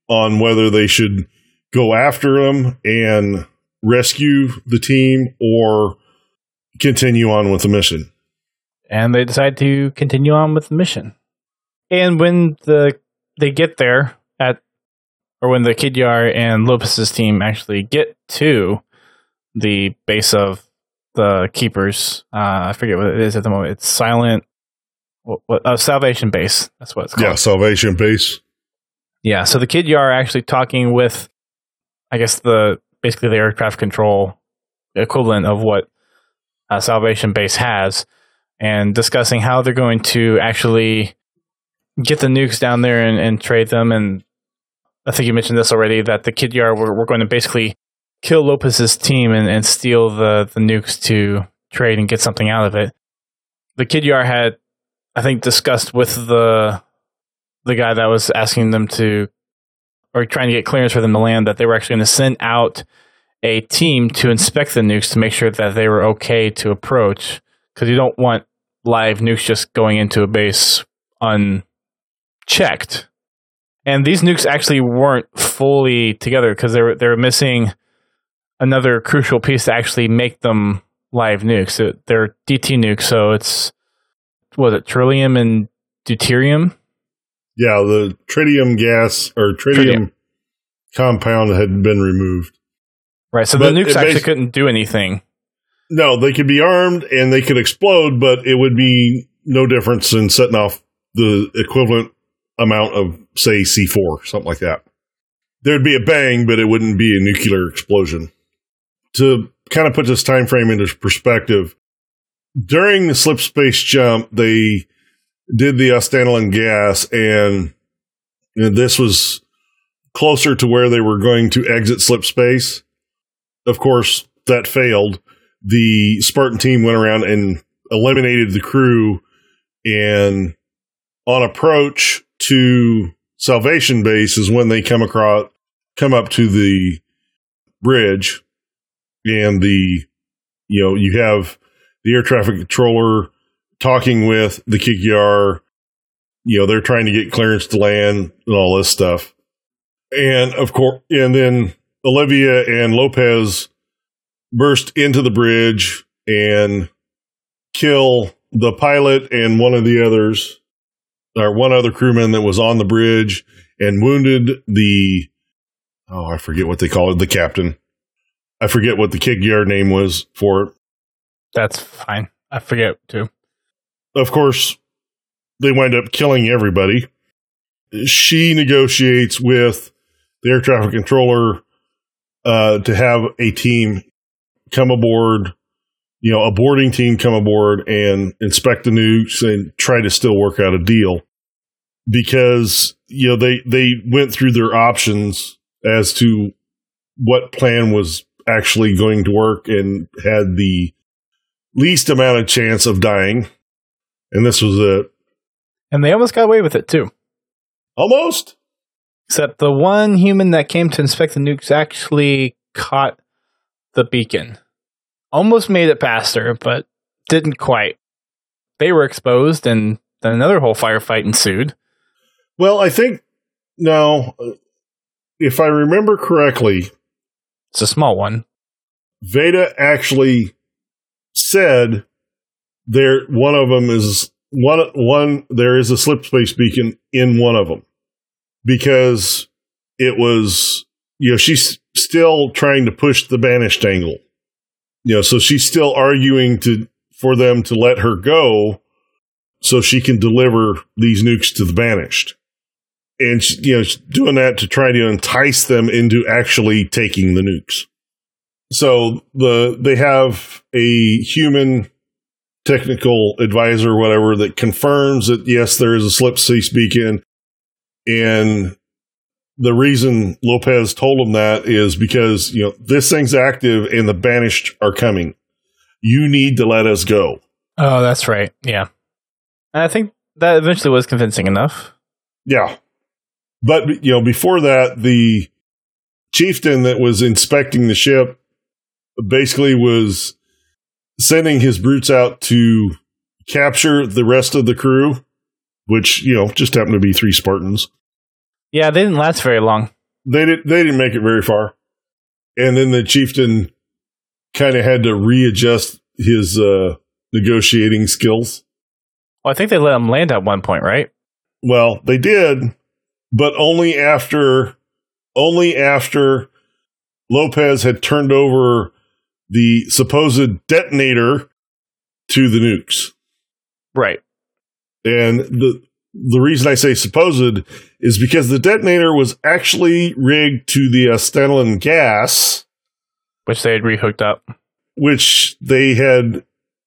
Speaker 2: on whether they should go after them and rescue the team or continue on with the mission.
Speaker 1: And they decide to continue on with the mission. And when they get there when the Kidyar and Lopez's team actually get to the base of the Keepers, I forget what it is at the moment. It's Silent, Salvation Base. That's what it's called.
Speaker 2: Yeah, Salvation Base.
Speaker 1: Yeah, so the Kidyar are actually talking with, I guess, basically the air traffic control equivalent of what Salvation Base has, and discussing how they're going to actually get the nukes down there and trade them. And I think you mentioned this already, that the Kidyar were going to basically kill Lopez's team and steal the nukes to trade and get something out of it. The Kidyar had, I think, discussed with the guy that was asking them to, or trying to get clearance for them to land, that they were actually going to send out a team to inspect the nukes to make sure that they were okay to approach, because you don't want live nukes just going into a base unchecked. And these nukes actually weren't fully together because they were missing another crucial piece to actually make them live nukes. They're DT nukes, so it's, was it tritium and deuterium?
Speaker 2: Yeah, the tritium gas or tritium compound had been removed.
Speaker 1: Right, so the nukes actually couldn't do anything.
Speaker 2: No, they could be armed and they could explode, but it would be no difference in setting off the equivalent amount of, say, C4, something like that. There'd be a bang, but it wouldn't be a nuclear explosion. To kind of put this time frame into perspective, during the slip space jump, they did the Ostanolon gas, and this was closer to where they were going to exit slip space. Of course, that failed. The Spartan team went around and eliminated the crew, and on approach to Salvation Base is when they come up to the bridge, and you have the air traffic controller talking with the Kikyar. They're trying to get clearance to land and all this stuff. And of course, and then Olivia and Lopez burst into the bridge and kill the pilot and one other crewman that was on the bridge, and wounded I forget what they call it, the captain. I forget what the Kigyar name was for it.
Speaker 1: That's fine. I forget too.
Speaker 2: Of course, they wind up killing everybody. She negotiates with the air traffic controller to have a team come aboard, a boarding team come aboard and inspect the nukes and try to still work out a deal, because they went through their options as to what plan was actually going to work and had the least amount of chance of dying, and this was it.
Speaker 1: And they almost got away with it too.
Speaker 2: Almost,
Speaker 1: except the one human that came to inspect the nukes actually caught the beacon. Almost made it past her, but didn't quite. They were exposed, and then another whole firefight ensued.
Speaker 2: Well, I think, no, if I remember correctly,
Speaker 1: it's a small one.
Speaker 2: Veda actually said there is a slip space beacon in one of them, because it was, she's still trying to push the banished angle. So she's still arguing for them to let her go so she can deliver these nukes to the banished. And she's doing that to try to entice them into actually taking the nukes. So they have a human technical advisor or whatever that confirms that, yes, there is a slip space beacon. And the reason Lopez told him that is because, this thing's active and the banished are coming. You need to let us go.
Speaker 1: Oh, that's right. Yeah. And I think that eventually was convincing enough.
Speaker 2: Yeah. But, before that, the chieftain that was inspecting the ship basically was sending his brutes out to capture the rest of the crew, which, just happened to be 3 Spartans.
Speaker 1: Yeah, they didn't last very long.
Speaker 2: They didn't make it very far. And then the chieftain kind of had to readjust his negotiating skills.
Speaker 1: Well, I think they let him land at one point, right?
Speaker 2: Well, they did, but only after Lopez had turned over the supposed detonator to the nukes.
Speaker 1: Right.
Speaker 2: And the reason I say supposed is because the detonator was actually rigged to the acetylene gas,
Speaker 1: which they had rehooked up,
Speaker 2: which they had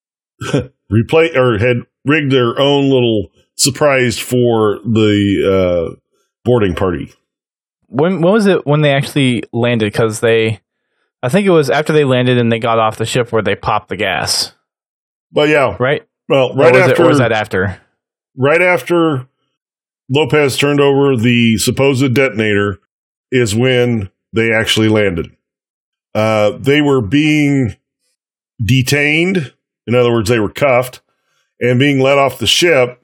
Speaker 2: replaced or had rigged their own little surprise for the boarding party.
Speaker 1: When was it when they actually landed? Because I think it was after they landed and they got off the ship where they popped the gas.
Speaker 2: But yeah,
Speaker 1: right.
Speaker 2: Well,
Speaker 1: or was that after?
Speaker 2: Right after Lopez turned over the supposed detonator is when they actually landed. They were being detained. In other words, they were cuffed and being let off the ship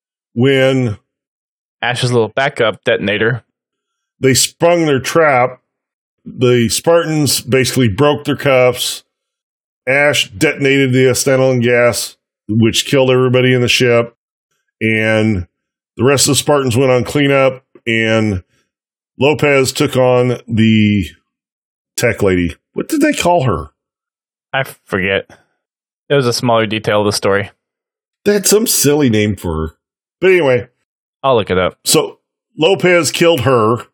Speaker 2: when
Speaker 1: Ash's little backup detonator.
Speaker 2: They sprung their trap. The Spartans basically broke their cuffs. Ash detonated the acetylene gas, which killed everybody in the ship. And the rest of the Spartans went on cleanup, and Lopez took on the tech lady. What did they call her?
Speaker 1: I forget. It was a smaller detail of the story.
Speaker 2: They had some silly name for her. But anyway.
Speaker 1: I'll look it up.
Speaker 2: So Lopez killed her,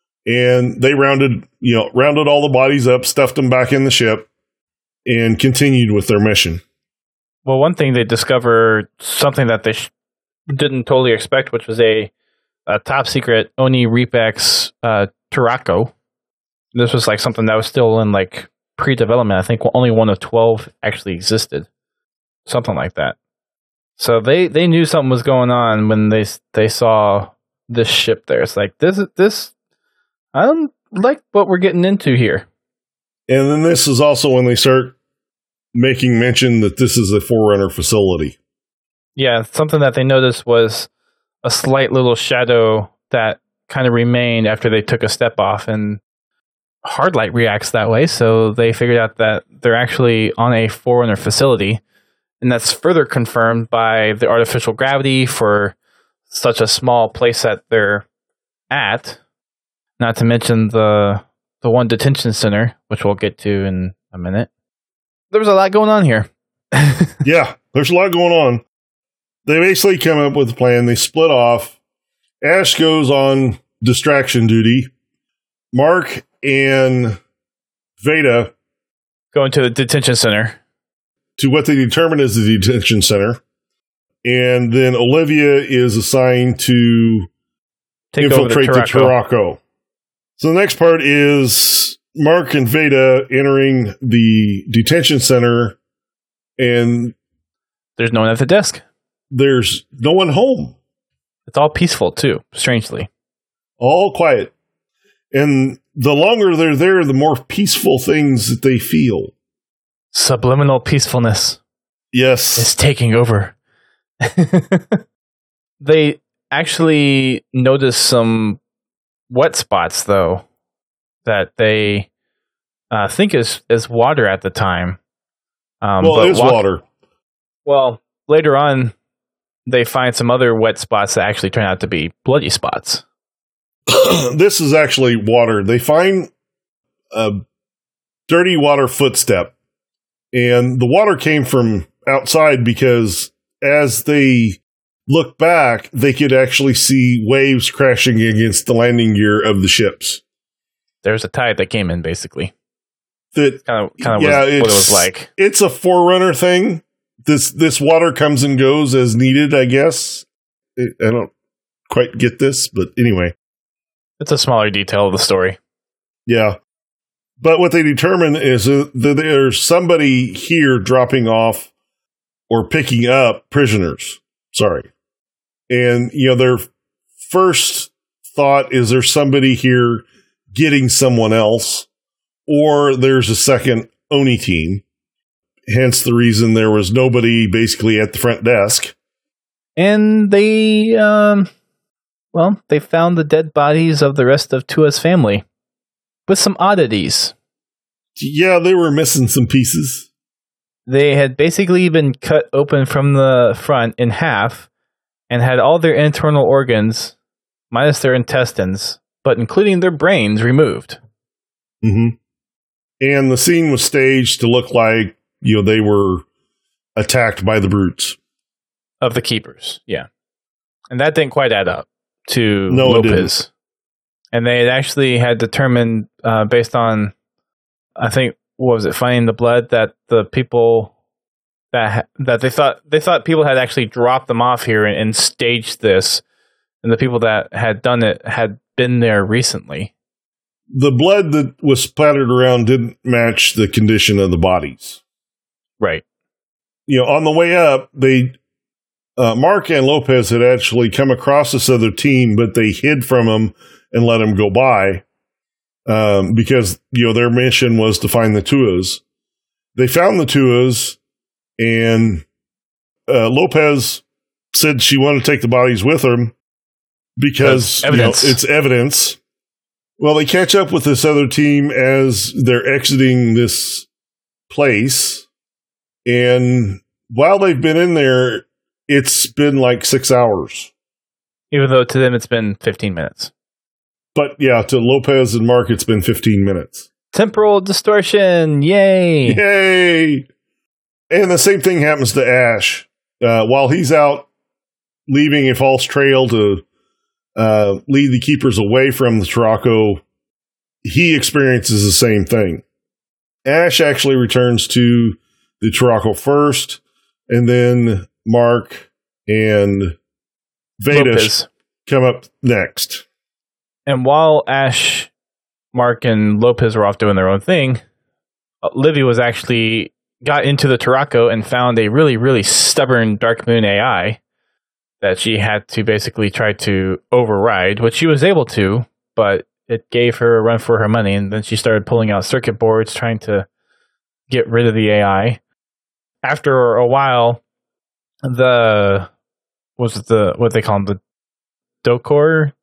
Speaker 2: and they rounded all the bodies up, stuffed them back in the ship, and continued with their mission.
Speaker 1: Well, one thing they discovered, something that they didn't totally expect, which was a top secret Oni Repex Turaco. This was like something that was still in like pre-development. I think only one of 12 actually existed. Something like that. So they knew something was going on when they saw this ship there. It's like, this I don't like what we're getting into here.
Speaker 2: And then this is also when they start making mention that this is a Forerunner facility.
Speaker 1: Yeah, something that they noticed was a slight little shadow that kind of remained after they took a step off, and Hardlight reacts that way, so they figured out that they're actually on a Forerunner facility, and that's further confirmed by the artificial gravity for such a small place that they're at, not to mention the one detention center, which we'll get to in a minute. There was a lot going on here.
Speaker 2: Yeah, there's a lot going on. They basically come up with a plan. They split off. Ash goes on distraction duty. Mark and Veda
Speaker 1: go into the detention center.
Speaker 2: To what they determine is the detention center. And then Olivia is assigned to infiltrate the Turaco. So the next part is Mark and Veda entering the detention center, and
Speaker 1: there's no one at the desk.
Speaker 2: There's no one home.
Speaker 1: It's all peaceful, too, strangely.
Speaker 2: All quiet. And the longer they're there, the more peaceful things that they feel.
Speaker 1: Subliminal peacefulness.
Speaker 2: Yes.
Speaker 1: Is taking over. They actually noticed some wet spots, though, that they think is water at the time.
Speaker 2: Well, it is water.
Speaker 1: Well, later on, they find some other wet spots that actually turn out to be bloody spots.
Speaker 2: This is actually water. They find a dirty water footstep, and the water came from outside because as they look back, they could actually see waves crashing against the landing gear of the ships.
Speaker 1: There's a tide that came in, basically.
Speaker 2: That
Speaker 1: kind of what it was like.
Speaker 2: It's a Forerunner thing. This water comes and goes as needed, I guess. I don't quite get this, but anyway.
Speaker 1: It's a smaller detail of the story.
Speaker 2: Yeah. But what they determine is that there's somebody here dropping off or picking up prisoners. Sorry. And, their first thought is there's somebody here getting someone else, or there's a second Oni team. Hence the reason there was nobody basically at the front desk.
Speaker 1: And they Well, they found the dead bodies of the rest of Tua's family, with some oddities.
Speaker 2: Yeah, they were missing some pieces.
Speaker 1: They had basically been cut open from the front in half and had all their internal organs, minus their intestines, but including their brains, removed.
Speaker 2: Mm-hmm. And the scene was staged to look like, they were attacked by the brutes.
Speaker 1: Of the keepers, yeah. And that didn't quite add up to
Speaker 2: No,
Speaker 1: Lopez.
Speaker 2: it didn't.
Speaker 1: And they had actually had determined, based on, I think, what was it, finding the blood, that the people that they thought people had actually dropped them off here and staged this, and the people that had done it had been there recently.
Speaker 2: The blood that was splattered around didn't match the condition of the bodies.
Speaker 1: Right.
Speaker 2: On the way up, Mark and Lopez had actually come across this other team, but they hid from them and let them go by because, their mission was to find the Tuas. They found the Tuas, and Lopez said she wanted to take the bodies with them because it's evidence. Well, they catch up with this other team as they're exiting this place, and while they've been in there, it's been like 6 hours.
Speaker 1: Even though to them it's been 15 minutes.
Speaker 2: But yeah, to Lopez and Mark, it's been 15 minutes.
Speaker 1: Temporal distortion! Yay!
Speaker 2: Yay! And the same thing happens to Ash. While he's out leaving a false trail to lead the keepers away from the Turaco, he experiences the same thing. Ash actually returns to the Turaco first, and then Mark and Vedas come up next.
Speaker 1: And while Ash, Mark, and Lopez were off doing their own thing, Livy was actually got into the Turaco and found a really, really stubborn Dark Moon AI that she had to basically try to override, which she was able to, but it gave her a run for her money. And then she started pulling out circuit boards, trying to get rid of the AI. After a while, what they call them, the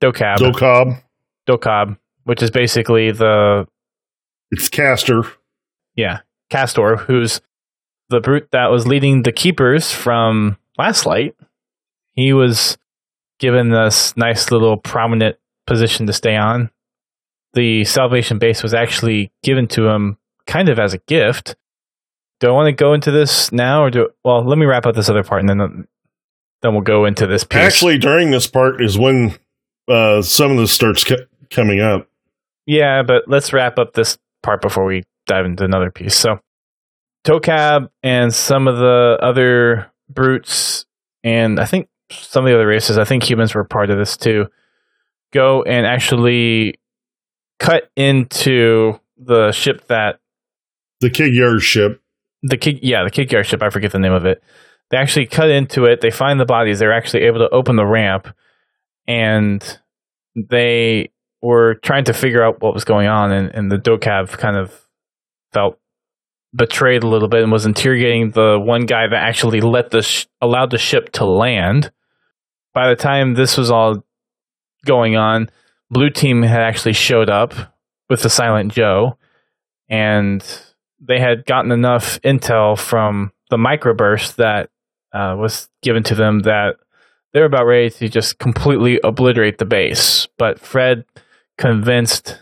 Speaker 1: Dokab, which is basically
Speaker 2: it's Castor.
Speaker 1: Yeah, Castor, who's the brute that was leading the keepers from Last Light. He was given this nice little prominent position to stay on. The Salvation Base was actually given to him kind of as a gift. Do I want to go into this now, or let me wrap up this other part, and then we'll go into this piece.
Speaker 2: Actually, during this part is when some of this starts coming up.
Speaker 1: Yeah, but let's wrap up this part before we dive into another piece. So, Tokab and some of the other brutes, and I think some of the other races, I think humans were part of this too, go and actually cut into the ship that...
Speaker 2: The Kigyar ship.
Speaker 1: The Kigyar ship, I forget the name of it. They actually cut into it, they find the bodies, they're actually able to open the ramp, and they were trying to figure out what was going on, and the Dokab kind of felt betrayed a little bit and was interrogating the one guy that actually allowed the ship to land. By the time this was all going on, Blue Team had actually showed up with the Silent Joe, and they had gotten enough intel from the microburst that was given to them that they're about ready to just completely obliterate the base. But Fred convinced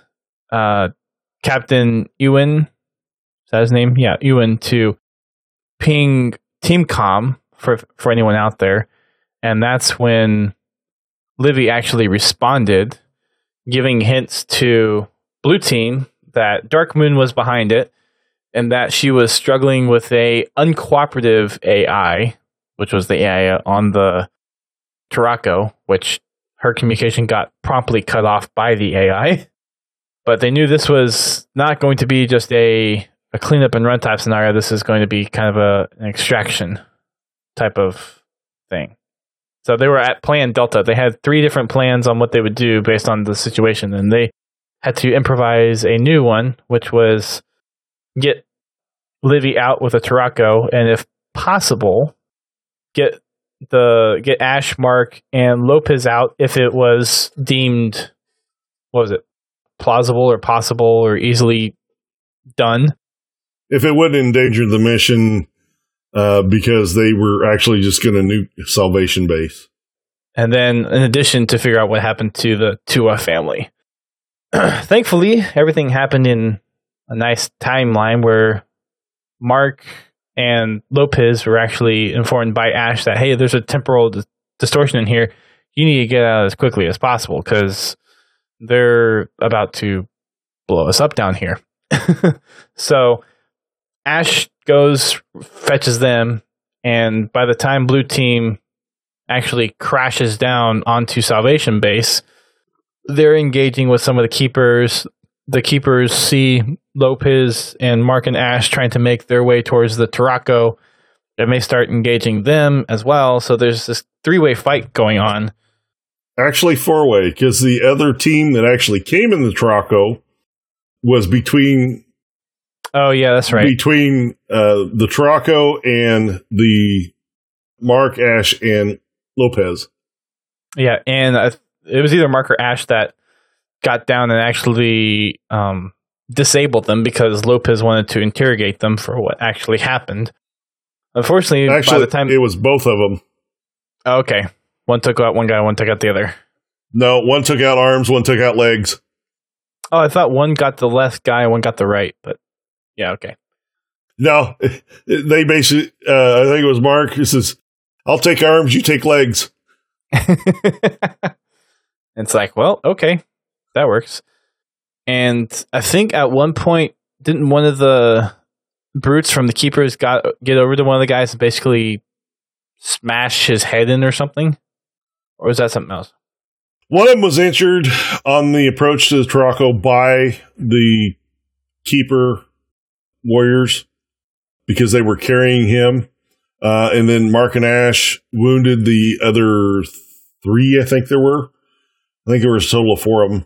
Speaker 1: Captain Ewan, is that his name? Yeah, Ewan, to ping Team Comm for anyone out there. And that's when Livy actually responded, giving hints to Blue Team that Dark Moon was behind it, and that she was struggling with a uncooperative AI, which was the AI on the Turaco, which her communication got promptly cut off by the AI. But they knew this was not going to be just a cleanup and run type scenario. This is going to be kind of an extraction type of thing. So they were at Plan Delta. They had 3 different plans on what they would do based on the situation, and they had to improvise a new one, which was get Livy out with a Turaco, and if possible, get get Ash, Mark, and Lopez out if it was deemed, what was it, plausible or possible or easily done.
Speaker 2: If it wouldn't endanger the mission, because they were actually just going to nuke Salvation Base.
Speaker 1: And then, in addition, to figure out what happened to the Tua family. Thankfully, everything happened in a nice timeline where Mark and Lopez were actually informed by Ash that, hey, there's a temporal distortion in here. You need to get out as quickly as possible because they're about to blow us up down here. So Ash goes, fetches them, and by the time Blue Team actually crashes down onto Salvation Base, they're engaging with some of the Keepers. The Keepers see Lopez and Mark and Ash trying to make their way towards the Turaco, and they start engaging them as well. So there's this 3-way fight going on.
Speaker 2: Actually, 4-way, because the other team that actually came in the Turaco was between...
Speaker 1: Oh, yeah, that's right.
Speaker 2: Between the Turaco and the Mark, Ash, and Lopez.
Speaker 1: Yeah, and it was either Mark or Ash that got down and actually disabled them because Lopez wanted to interrogate them for what actually happened. Unfortunately, by the time...
Speaker 2: it was both of them.
Speaker 1: Oh, okay. One took out one guy, one took out the other.
Speaker 2: No, one took out arms, one took out legs.
Speaker 1: Oh, I thought one got the left guy, one got the right, but yeah, okay.
Speaker 2: No, they basically, I think it was Mark who says, I'll take arms, you take legs.
Speaker 1: It's like, well, okay, that works. And I think at one point, didn't one of the brutes from the Keepers get over to one of the guys and basically smash his head in or something? Or was that something else?
Speaker 2: One of them was injured on the approach to the Turaco by the Keeper warriors because they were carrying him. And then Mark and Ash wounded the other 3, I think there were. I think there was a total of 4 of them.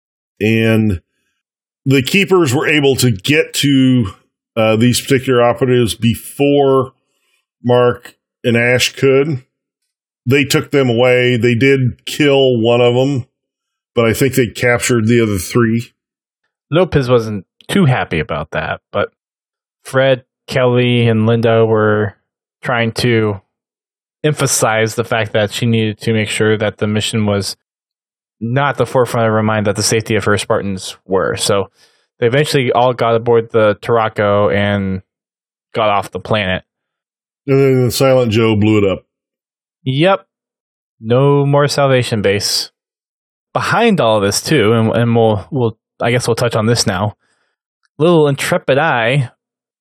Speaker 2: And the Keepers were able to get to these particular operatives before Mark and Ash could. They took them away. They did kill one of them, but I think they captured the other 3.
Speaker 1: Lopez wasn't too happy about that, but Fred, Kelly, and Linda were trying to emphasize the fact that she needed to make sure that the mission was not the forefront of her mind, that the safety of her Spartans were. So they eventually all got aboard the Turaco and got off the planet.
Speaker 2: And then the Silent Joe blew it up.
Speaker 1: Yep. No more Salvation Base. Behind all of this too, and we'll I guess we'll touch on this now. Little Intrepid Eye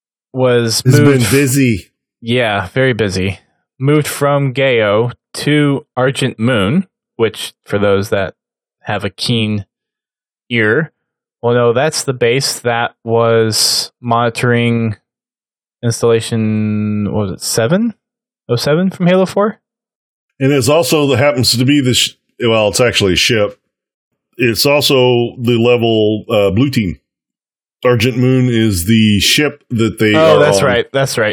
Speaker 1: was
Speaker 2: It's been busy.
Speaker 1: Yeah, very busy. Moved from Gao to Argent Moon, which for those that have a keen ear, well, no, that's the base that was monitoring installation, what was it, 707 from Halo 4?
Speaker 2: And it's also happens to be well, it's actually a ship. It's also the level Blue Team. Argent Moon is the ship that they are
Speaker 1: that's
Speaker 2: on.
Speaker 1: right. That's right.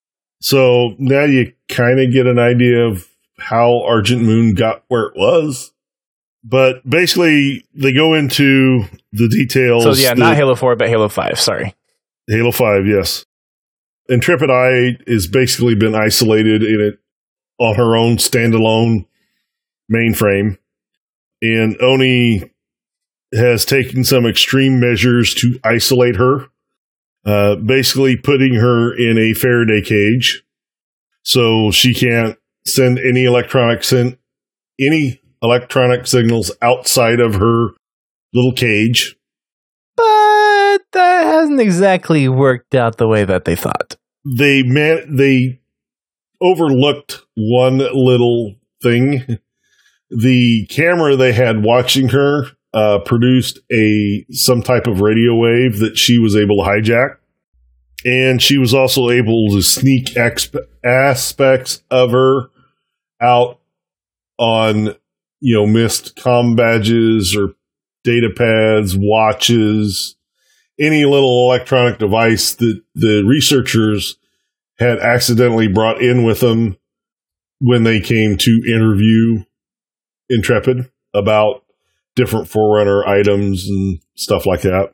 Speaker 2: So now you kind of get an idea of how Argent Moon got where it was. But basically, they go into the details.
Speaker 1: So yeah, not Halo 4, but Halo 5. Sorry.
Speaker 2: Halo 5, yes. Intrepid Eye has basically been isolated in it on her own standalone mainframe. And Oni has taken some extreme measures to isolate her, basically putting her in a Faraday cage so she can't send any electronic signals outside of her little cage.
Speaker 1: But that hasn't exactly worked out the way that they thought.
Speaker 2: They overlooked one little thing. The camera they had watching her produced some type of radio wave that she was able to hijack. And she was also able to sneak aspects of her out on, missed comm badges or data pads, watches, any little electronic device that the researchers had accidentally brought in with them. when they came to interview Intrepid about different Forerunner items and stuff like that.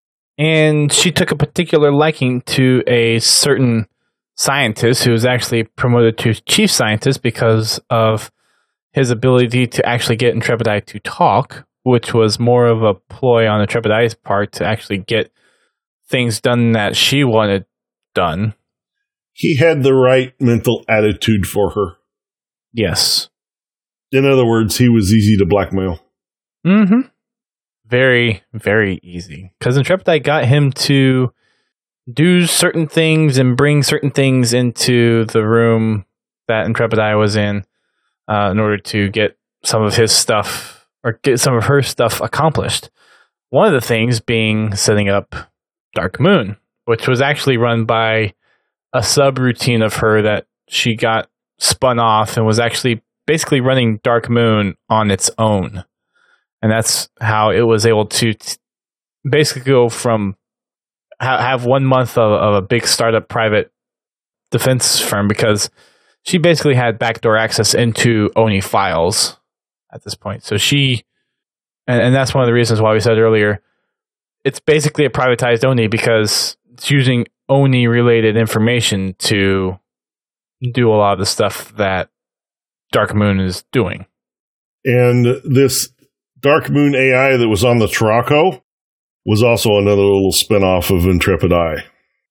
Speaker 1: And she took a particular liking to a certain scientist who was actually promoted to chief scientist because of his ability to actually get Intrepideye to talk, which was more of a ploy on Intrepideye's part to actually get things done that she wanted done.
Speaker 2: He had the right mental attitude for her.
Speaker 1: Yes.
Speaker 2: In other words, he was easy to blackmail.
Speaker 1: Mm-hmm. Very, very easy. Because Intrepideye got him to do certain things and bring certain things into the room that Intrepideye was in order to get some of his stuff or get some of her stuff accomplished. One of the things being setting up Dark Moon, which was actually run by a subroutine of her that she got spun off and was actually basically running Dark Moon on its own. And that's how it was able to basically go from have 1 month of a big startup private defense firm, because she basically had backdoor access into Oni files at this point. So she, and that's one of the reasons why we said earlier, it's basically a privatized Oni because it's using Oni related information to do a lot of the stuff that Dark Moon is doing.
Speaker 2: And this Dark Moon AI that was on the Turaco was also another little spinoff of Intrepideye.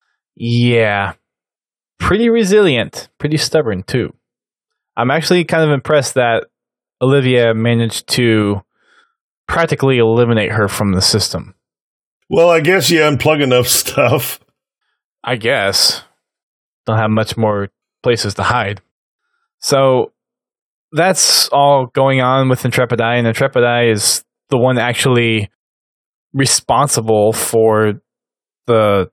Speaker 1: Yeah. Pretty resilient. Pretty stubborn, too. I'm actually kind of impressed that Olivia managed to practically eliminate her from the system.
Speaker 2: Well, I guess you unplug enough stuff.
Speaker 1: I guess. Don't have much more places to hide. So that's all going on with Intrepideye, and Intrepideye is the one actually responsible for the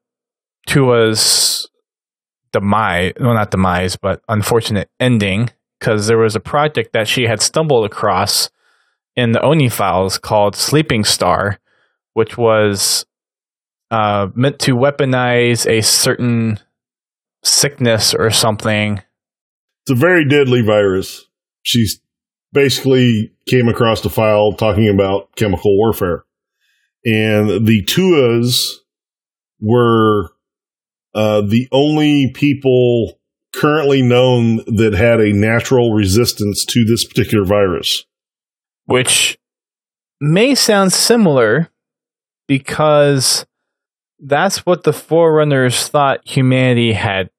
Speaker 1: Tua's demise, well, not demise, but unfortunate ending, because there was a project that she had stumbled across in the Oni files called Sleeping Star, which was meant to weaponize a certain sickness or something.
Speaker 2: It's a very deadly virus. She basically came across a file talking about chemical warfare. And the Tuas were the only people currently known that had a natural resistance to this particular virus.
Speaker 1: Which may sound similar because that's what the Forerunners thought humanity had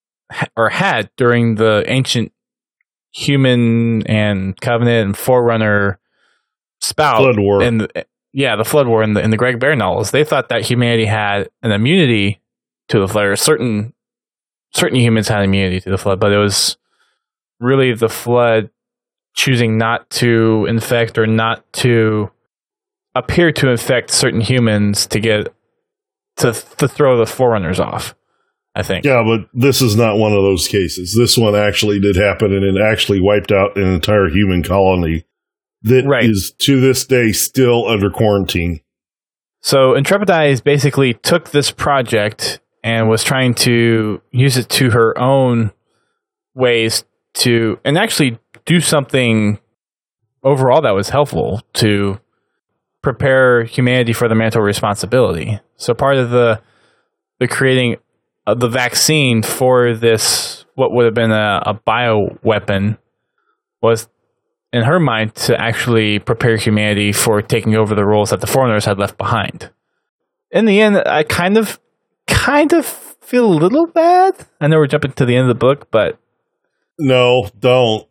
Speaker 1: during the ancient human and Covenant and Forerunner spout.
Speaker 2: Flood War.
Speaker 1: The Flood War in the Greg Bear novels. They thought that humanity had an immunity to the Flood, or certain humans had immunity to the Flood, but it was really the Flood choosing not to infect or not to appear to infect certain humans to get to throw the Forerunners off, I think.
Speaker 2: Yeah, but this is not one of those cases. This one actually did happen, and it actually wiped out an entire human colony that is to this day still under quarantine.
Speaker 1: So Intrepideye basically took this project and was trying to use it to her own ways to, and actually do something overall that was helpful to prepare humanity for the mantle responsibility. So part of the creating of the vaccine for this, what would have been a bioweapon, was in her mind to actually prepare humanity for taking over the roles that the Foreigners had left behind. In the end, I kind of feel a little bad. I know we're jumping to the end of the book, but
Speaker 2: no, don't.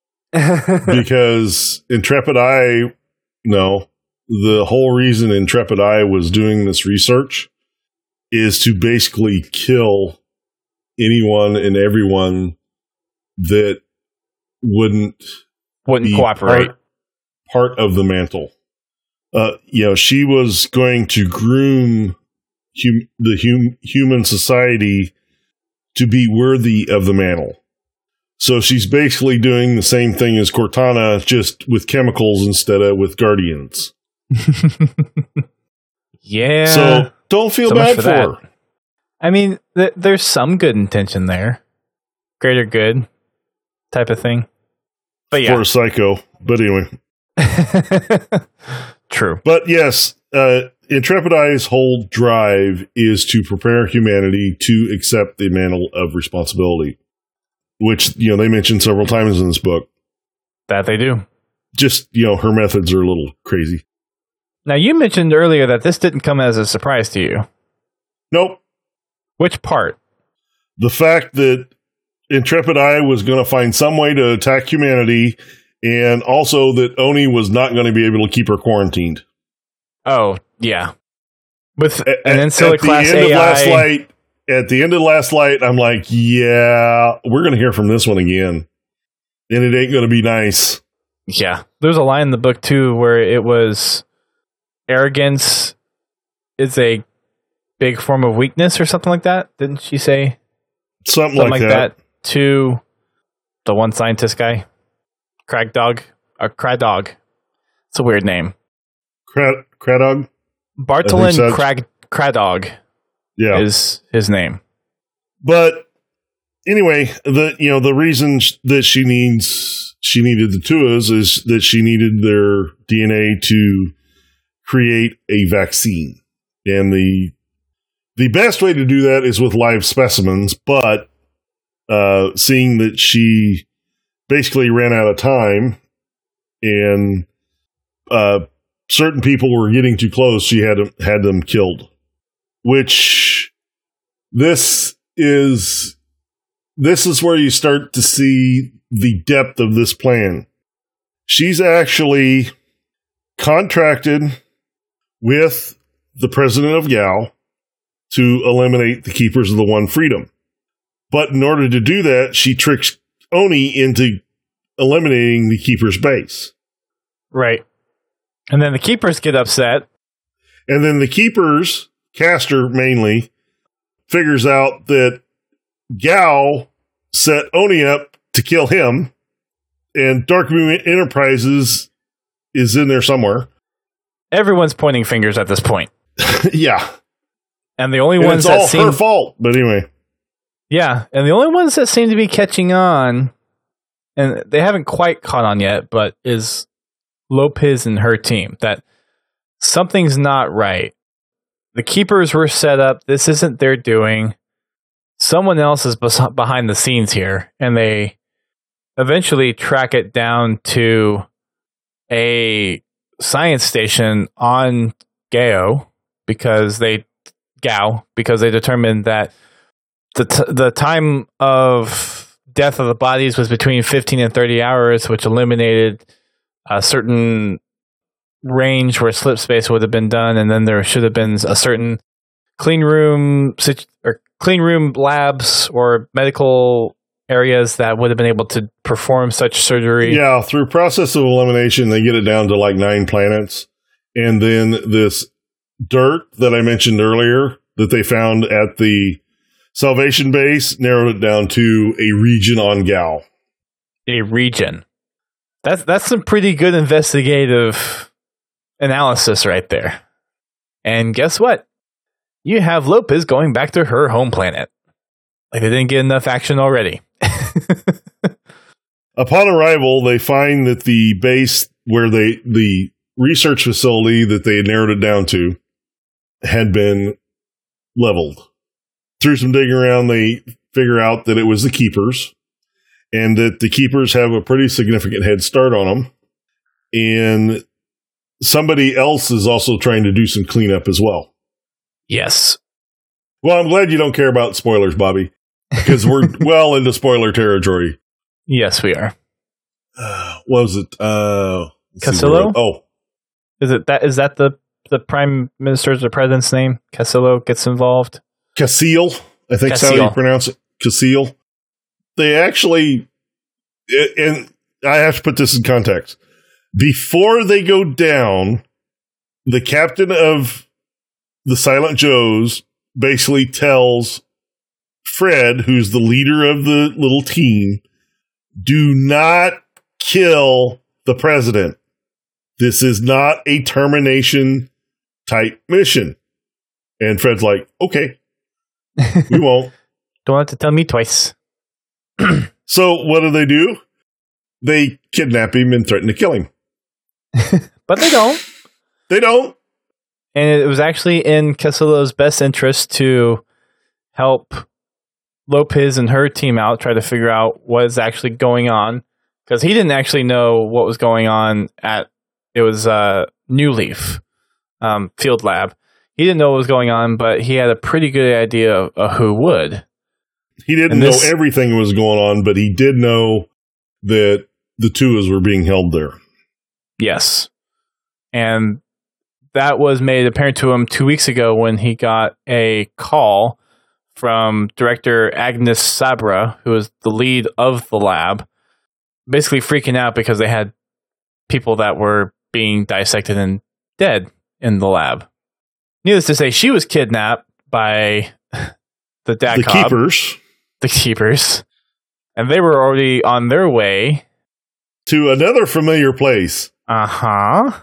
Speaker 2: Because Intrepideye, no. The whole reason Intrepideye was doing this research is to basically kill anyone and everyone that wouldn't
Speaker 1: cooperate.
Speaker 2: Part of the mantle. She was going to groom the human society to be worthy of the mantle. So she's basically doing the same thing as Cortana, just with chemicals instead of with guardians.
Speaker 1: Yeah.
Speaker 2: So don't feel bad for her.
Speaker 1: I mean, there's some good intention there. Greater good type of thing. But
Speaker 2: For a psycho. But anyway.
Speaker 1: True.
Speaker 2: But yes, Intrepid Eye's whole drive is to prepare humanity to accept the mantle of responsibility, which, they mention several times in this book.
Speaker 1: That they do.
Speaker 2: Just, her methods are a little crazy.
Speaker 1: Now, you mentioned earlier that this didn't come as a surprise to you.
Speaker 2: Nope.
Speaker 1: Which part?
Speaker 2: The fact that Intrepid Eye was going to find some way to attack humanity, and also that Oni was not going to be able to keep her quarantined.
Speaker 1: Oh, yeah. With an Insular Class AI.
Speaker 2: At the end of Last Light, I'm like, yeah, we're going to hear from this one again. And it ain't going to be nice.
Speaker 1: Yeah. There's a line in the book, too, where it was arrogance is a big form of weakness or something like that. Didn't she say?
Speaker 2: Something like that.
Speaker 1: To the one scientist guy. Cragdog. It's a weird name.
Speaker 2: Cradog?
Speaker 1: Bartolin Cradog is his name.
Speaker 2: But anyway, the reason that she needed the Tuas is that she needed their DNA to create a vaccine. And the best way to do that is with live specimens, but seeing that she basically ran out of time and certain people were getting too close, she had them killed. Which this is where you start to see the depth of this plan. She's actually contracted with the president of Gao to eliminate the Keepers of the One Freedom. But in order to do that, she tricks Oni into eliminating the Keepers base.
Speaker 1: Right. And then the Keepers get upset.
Speaker 2: And then the Keepers, Castor mainly, figures out that Gao set Oni up to kill him, and Dark Moon Enterprises is in there somewhere.
Speaker 1: Everyone's pointing fingers at this point.
Speaker 2: Yeah.
Speaker 1: And the only ones that
Speaker 2: seem... It's all her fault, but anyway.
Speaker 1: Yeah, and the only ones that seem to be catching on, and they haven't quite caught on yet, but is Lopez and her team, that something's not right. The Keepers were set up. This isn't their doing. Someone else is behind the scenes here, and they eventually track it down to a science station on Gao because they determined that the time of death of the bodies was between 15 and 30 hours, which eliminated a certain range where slip space would have been done, and then there should have been a certain clean room labs or medical areas that would have been able to perform such surgery.
Speaker 2: Yeah, through process of elimination, they get it down to like 9 planets. And then this dirt that I mentioned earlier that they found at the Salvation base narrowed it down to a region on Gao.
Speaker 1: A region. That's some pretty good investigative analysis right there. And guess what? You have Lopez going back to her home planet. Like they didn't get enough action already.
Speaker 2: Upon arrival, they find that the base where the research facility that they had narrowed it down to had been leveled. Through some digging around, they figure out that it was the Keepers, and that the Keepers have a pretty significant head start on them. And somebody else is also trying to do some cleanup as well.
Speaker 1: Yes.
Speaker 2: Well, I'm glad you don't care about spoilers, Bobby, because we're well into spoiler territory.
Speaker 1: Yes, we are.
Speaker 2: What was it?
Speaker 1: Castillo?
Speaker 2: Oh.
Speaker 1: Is that the Prime Minister's or President's name? Castillo gets involved?
Speaker 2: Castile, I think that's how you pronounce it. Castile. They actually, and I have to put this in context. Before they go down, the captain of the Silent Joes basically tells Fred, who's the leader of the little team, do not kill the president. This is not a termination type mission. And Fred's like, okay, we won't.
Speaker 1: Don't have to tell me twice.
Speaker 2: So what do? They kidnap him and threaten to kill him.
Speaker 1: But they don't.
Speaker 2: They don't.
Speaker 1: And it was actually in Casilda's best interest to help Lopez and her team out, try to figure out what is actually going on. Because he didn't actually know what was going on it was New Leaf Field Lab. He didn't know what was going on, but he had a pretty good idea of who would.
Speaker 2: He didn't know everything was going on, but he did know that the Tuas were being held there.
Speaker 1: Yes. And that was made apparent to him 2 weeks ago when he got a call from Director Agnes Sabra, who was the lead of the lab, basically freaking out because they had people that were being dissected and dead in the lab. Needless to say, she was kidnapped by the DACOB. The Keepers. And they were already on their way
Speaker 2: to another familiar place.
Speaker 1: Uh-huh.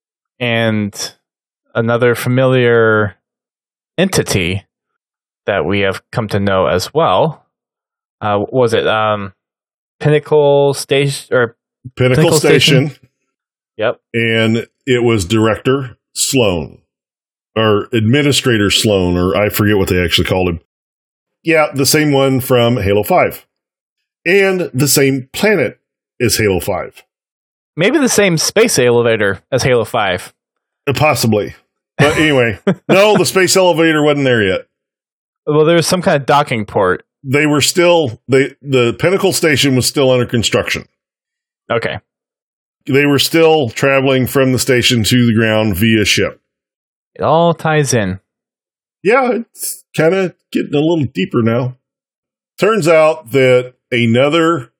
Speaker 1: And another familiar entity that we have come to know as well. Was it Pinnacle Station or
Speaker 2: Pinnacle Station?
Speaker 1: Yep.
Speaker 2: And it was Director Sloan or Administrator Sloan, or I forget what they actually called him. Yeah, the same one from Halo 5. And the same planet as Halo 5.
Speaker 1: Maybe the same space elevator as Halo 5.
Speaker 2: Possibly. But anyway, no, the space elevator wasn't there yet.
Speaker 1: Well, there was some kind of docking port.
Speaker 2: They were still, the Pinnacle Station was still under construction.
Speaker 1: Okay.
Speaker 2: They were still traveling from the station to the ground via ship.
Speaker 1: It all ties in.
Speaker 2: Yeah, it's kind of getting a little deeper now. Turns out that another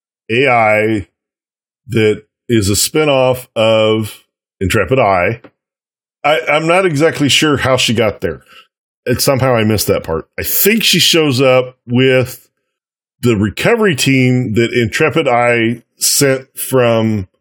Speaker 2: AI that is a spinoff of Intrepid Eye. I'm not exactly sure how she got there. And somehow I missed that part. I think she shows up with the recovery team that Intrepid Eye sent from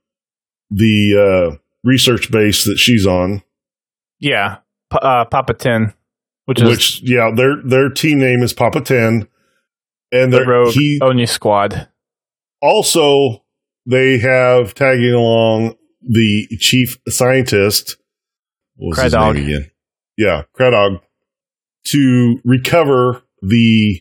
Speaker 2: the research base that she's on.
Speaker 1: Yeah, Papa 10. Which
Speaker 2: yeah, their team name is Papa 10. And
Speaker 1: the Rogue Oni Squad.
Speaker 2: Also, they have tagging along the chief scientist. What was his name again? Yeah, Cradog. To recover the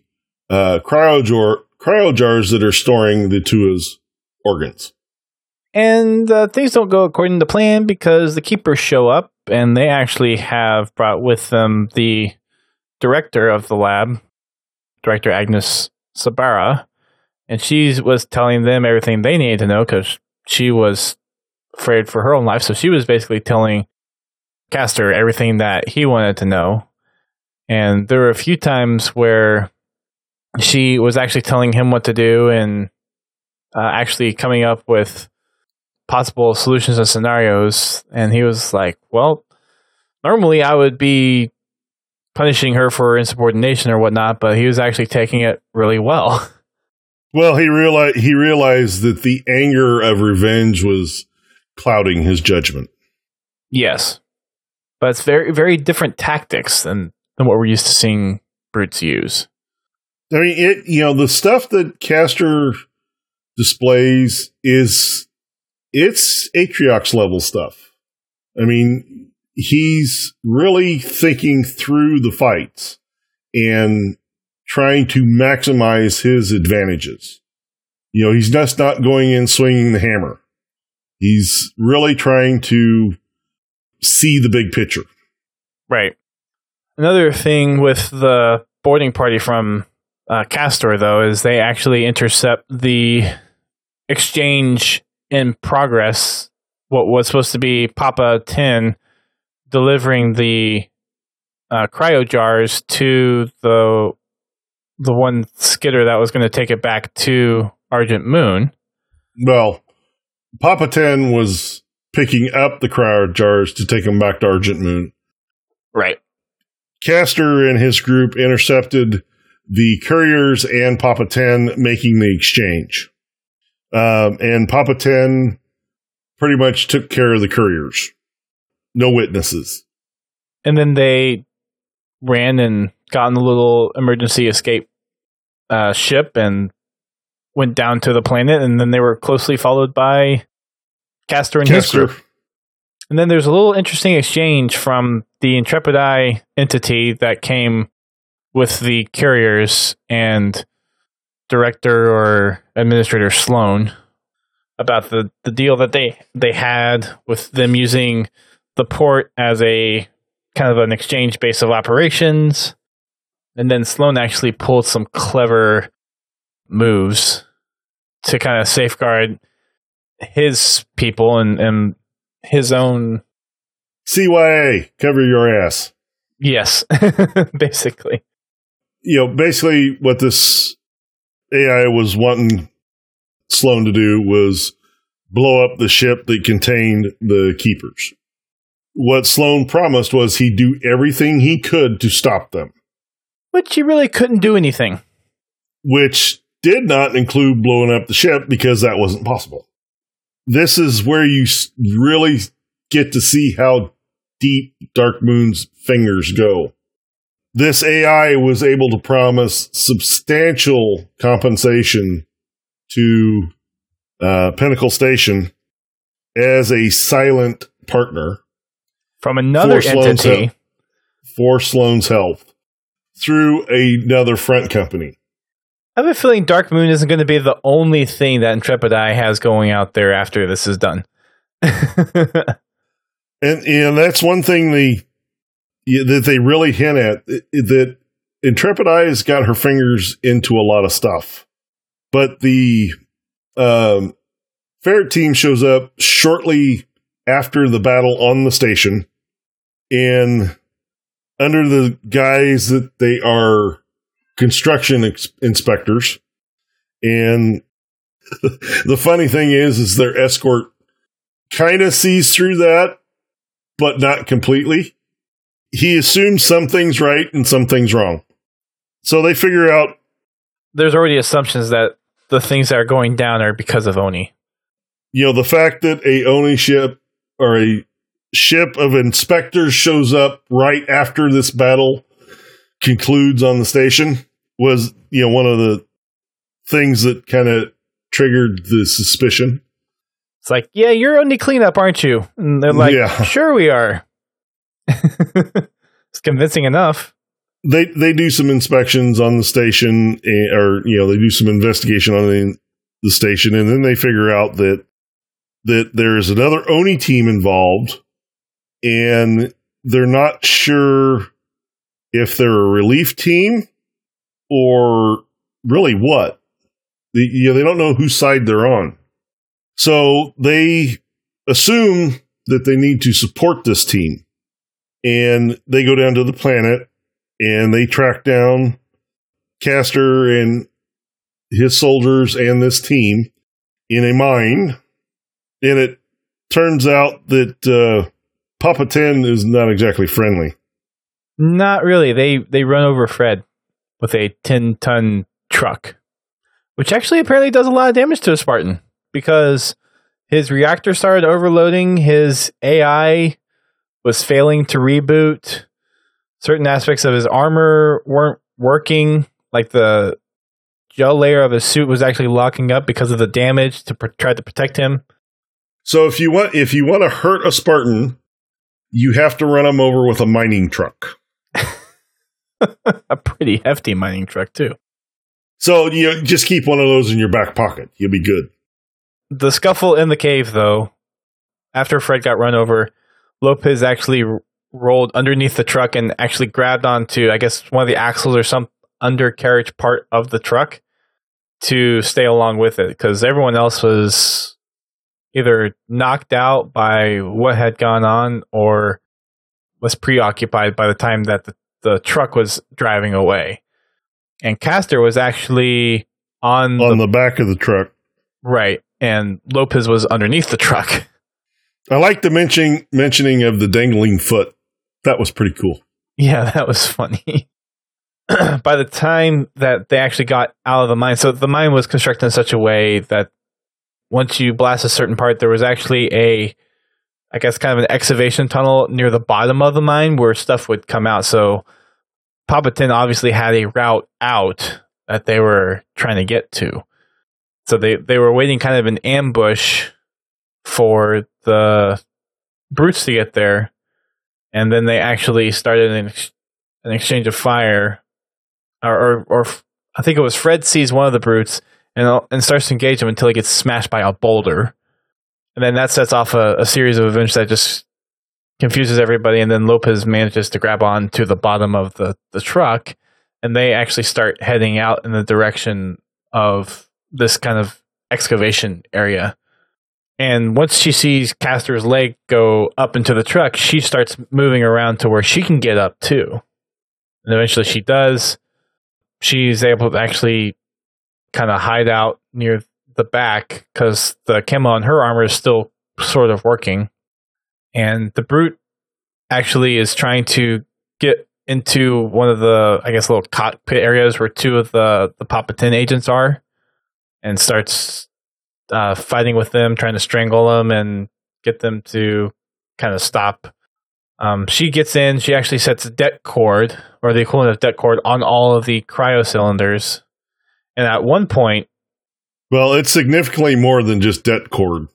Speaker 2: cryojars that are storing the Tua's organs.
Speaker 1: And things don't go according to plan because the Keepers show up and they actually have brought with them the director of the lab, Director Agnes Sabara, and she was telling them everything they needed to know because she was afraid for her own life. So she was basically telling Castor everything that he wanted to know. And there were a few times where she was actually telling him what to do and actually coming up with possible solutions and scenarios. And he was like, well, normally I would be punishing her for insubordination or whatnot, but he was actually taking it really well.
Speaker 2: Well, he realized that the anger of revenge was clouding his judgment.
Speaker 1: Yes. But it's very, very different tactics than what we're used to seeing brutes use.
Speaker 2: I mean, the stuff that Castor displays it's Atriox level stuff. I mean, he's really thinking through the fights and trying to maximize his advantages. He's just not going in swinging the hammer. He's really trying to see the big picture.
Speaker 1: Right. Another thing with the boarding party from Castor, though, is they actually intercept the exchange in progress, what was supposed to be Papa 10 delivering the cryo jars to the one skitter that was going to take it back to Argent Moon.
Speaker 2: Well, Papa 10 was picking up the cryo jars to take them back to Argent Moon.
Speaker 1: Right.
Speaker 2: Castor and his group intercepted the couriers and Papa 10 making the exchange. And Papa 10 pretty much took care of the couriers. No witnesses.
Speaker 1: And then they ran and got in a little emergency escape ship and went down to the planet, and then they were closely followed by Castor and his group. And then there's a little interesting exchange from the Intrepidi entity that came with the carriers and director or administrator Sloan about the deal that they had with them using the port as a kind of an exchange base of operations. And then Sloan actually pulled some clever moves to kind of safeguard his people and his own
Speaker 2: CYA, cover your ass.
Speaker 1: Yes, basically.
Speaker 2: Basically what this AI was wanting Sloan to do was blow up the ship that contained the Keepers. What Sloan promised was he'd do everything he could to stop them.
Speaker 1: Which he really couldn't do anything.
Speaker 2: Which did not include blowing up the ship because that wasn't possible. This is where you really get to see how deep Dark Moon's fingers go. This AI was able to promise substantial compensation to Pinnacle Station as a silent partner
Speaker 1: from another entity
Speaker 2: for Sloan's health through another front company.
Speaker 1: I have a feeling Dark Moon isn't going to be the only thing that Intrepidi has going out there after this is done.
Speaker 2: and that's one thing that they really hint at, that Intrepidi has got her fingers into a lot of stuff. But the Ferret team shows up shortly after the battle on the station, and under the guise that they are construction inspectors. And the funny thing is their escort kind of sees through that, but not completely. He assumes some things right and some things wrong. So they figure out
Speaker 1: there's already assumptions that the things that are going down are because of Oni.
Speaker 2: The fact that a Oni ship or a ship of inspectors shows up right after this battle concludes on the station was, one of the things that kind of triggered the suspicion.
Speaker 1: It's like, yeah, you're Oni cleanup, aren't you? And they're like, yeah. Sure we are. It's convincing enough.
Speaker 2: They do some inspections on the station, or they do some investigation on the station, and then they figure out that there's another Oni team involved, and they're not sure if they're a relief team or really what. They don't know whose side they're on. So they assume that they need to support this team. And they go down to the planet and they track down Castor and his soldiers and this team in a mine. And it turns out that Papa 10 is not exactly friendly.
Speaker 1: Not really. They run over Fred with a 10-ton truck, which actually apparently does a lot of damage to a Spartan because his reactor started overloading, his AI was failing to reboot, certain aspects of his armor weren't working, like the gel layer of his suit was actually locking up because of the damage to try to protect him.
Speaker 2: So if you want to hurt a Spartan, you have to run him over with a mining truck.
Speaker 1: A pretty hefty mining truck, too.
Speaker 2: So just keep one of those in your back pocket. You'll be good.
Speaker 1: The scuffle in the cave, though, after Fred got run over, Lopez actually rolled underneath the truck and actually grabbed onto, I guess, one of the axles or some undercarriage part of the truck to stay along with it, because everyone else was either knocked out by what had gone on or was preoccupied by the time that the truck was driving away. And Castor was actually on
Speaker 2: the back of the truck.
Speaker 1: Right. And Lopez was underneath the truck.
Speaker 2: I like the mentioning of the dangling foot. That was pretty cool.
Speaker 1: Yeah, that was funny. By the time that they actually got out of the mine, so the mine was constructed in such a way that once you blast a certain part, there was actually I guess kind of an excavation tunnel near the bottom of the mine where stuff would come out. So Papa 10 obviously had a route out that they were trying to get to. So they were waiting kind of an ambush for the brutes to get there, and then they actually started an exchange of fire, or I think it was Fred sees one of the brutes and starts to engage him until he gets smashed by a boulder, and then that sets off a series of events that just confuses everybody, and then Lopez manages to grab on to the bottom of the truck, and they actually start heading out in the direction of this kind of excavation area. And once she sees Castor's leg go up into the truck, she starts moving around to where she can get up too. And eventually she does. She's able to actually kind of hide out near the back because the camo on her armor is still sort of working. And the brute actually is trying to get into one of the, I guess, little cockpit areas where two of the Papa 10 agents are, and starts fighting with them, trying to strangle them and get them to kind of stop. She gets in. She actually sets a det cord, or the equivalent of det cord, on all of the cryo cylinders. And at one point...
Speaker 2: Well, it's significantly more than just det cord.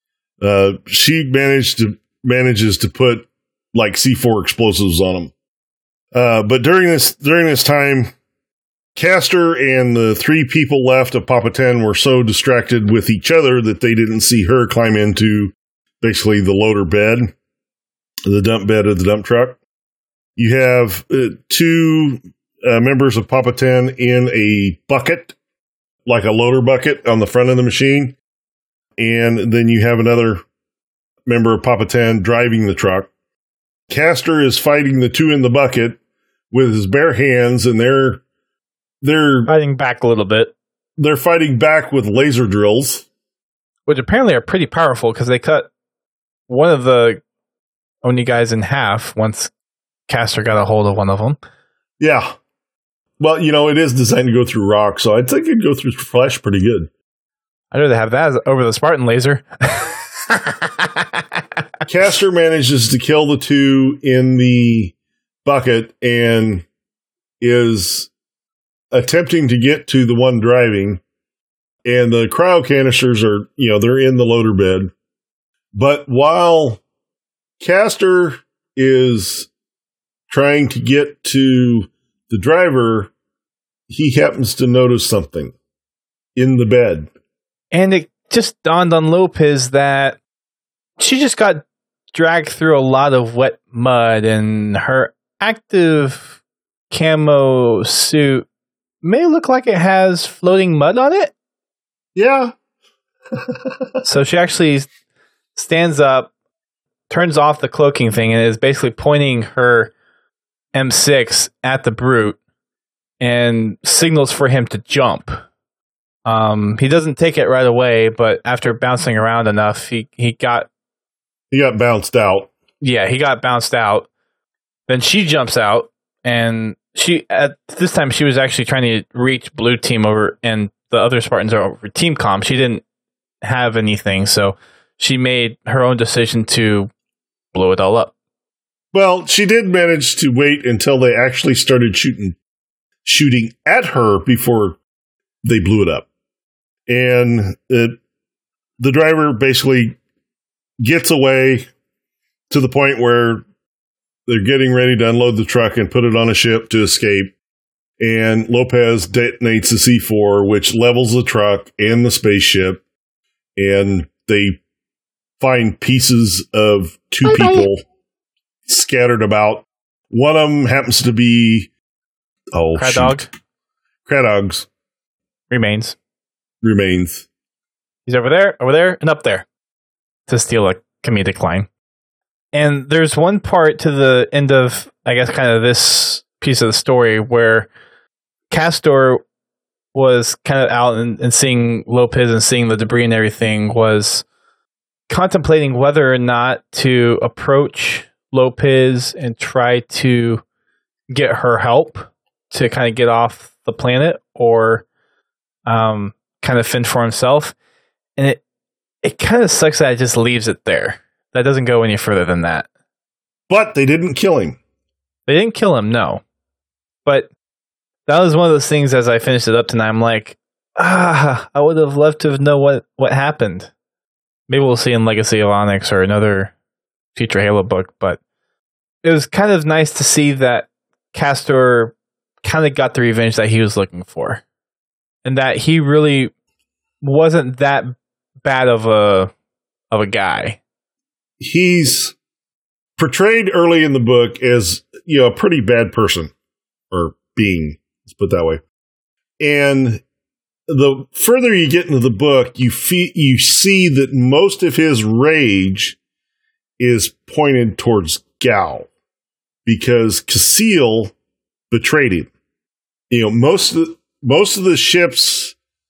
Speaker 2: She manages to put like C4 explosives on them. But during this time, Castor and the three people left of Papa 10 were so distracted with each other that they didn't see her climb into basically the loader bed, the dump bed of the dump truck. You have two members of Papa 10 in a bucket, like a loader bucket on the front of the machine. And then you have another member of Papa 10 driving the truck. Castor is fighting the two in the bucket with his bare hands, and they're
Speaker 1: fighting back a little bit.
Speaker 2: They're fighting back with laser drills,
Speaker 1: which apparently are pretty powerful because they cut one of the Oni guys in half once Castor got a hold of one of them.
Speaker 2: Yeah. Well, it is designed to go through rock, so I'd think it'd go through flesh pretty good.
Speaker 1: I'd rather have that over the Spartan laser.
Speaker 2: Castor manages to kill the two in the bucket and is attempting to get to the one driving. And the cryo canisters are, they're in the loader bed. But while Castor is trying to get to the driver, he happens to notice something in the bed.
Speaker 1: And it just dawned on Lopez that she just got dragged through a lot of wet mud, and her active camo suit may look like it has floating mud on it.
Speaker 2: Yeah.
Speaker 1: So she actually stands up, turns off the cloaking thing, and is basically pointing her M6 at the brute and signals for him to jump. He doesn't take it right away, but after bouncing around enough, he got
Speaker 2: bounced out.
Speaker 1: Yeah, he got bounced out. Then she jumps out, and at this time she was actually trying to reach Blue Team over, and the other Spartans are over Team Comm. She didn't have anything, so she made her own decision to blow it all up.
Speaker 2: Well, she did manage to wait until they actually started shooting at her before they blew it up. And the driver basically gets away to the point where they're getting ready to unload the truck and put it on a ship to escape. And Lopez detonates the C4, which levels the truck and the spaceship. And they find pieces of two people scattered about. One of them happens to be... Cradog
Speaker 1: remains. He's over there, and up there to steal a comedic line. And there's one part to the end of, I guess, kind of this piece of the story where Castor was kind of out and seeing Lopez and seeing the debris and everything, was contemplating whether or not to approach Lopez and try to get her help to kind of get off the planet, or kind of fend for himself. And it kind of sucks that it just leaves it there. That doesn't go any further than that.
Speaker 2: But they didn't kill him.
Speaker 1: They didn't kill him, no. But that was one of those things, as I finished it up tonight, I'm like, I would have loved to know what happened. Maybe we'll see in Legacy of Onyx or another future Halo book, but it was kind of nice to see that Castor kind of got the revenge that he was looking for. And that he really wasn't that bad of a guy.
Speaker 2: He's portrayed early in the book as, a pretty bad person, or being, let's put it that way. And the further you get into the book, you see that most of his rage is pointed towards Gal, because Casil betrayed him. Most of the ships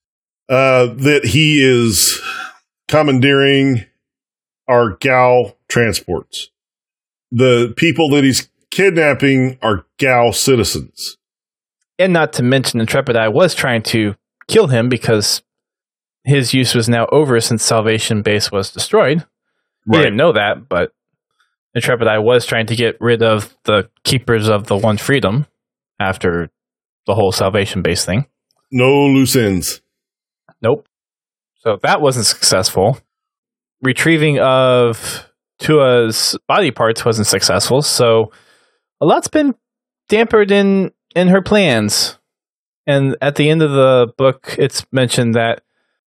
Speaker 2: that he is commandeering are Gal transports. The people that he's kidnapping are Gal citizens.
Speaker 1: And not to mention, Intrepid Eye was trying to kill him because his use was now over since Salvation Base was destroyed. Right. He didn't know that, but Intrepid Eye was trying to get rid of the Keepers of the One Freedom after the whole Salvation Base thing.
Speaker 2: No loose ends.
Speaker 1: Nope. So that wasn't successful. Retrieving of Tua's body parts wasn't successful, so a lot's been dampened in her plans. And at the end of the book, it's mentioned that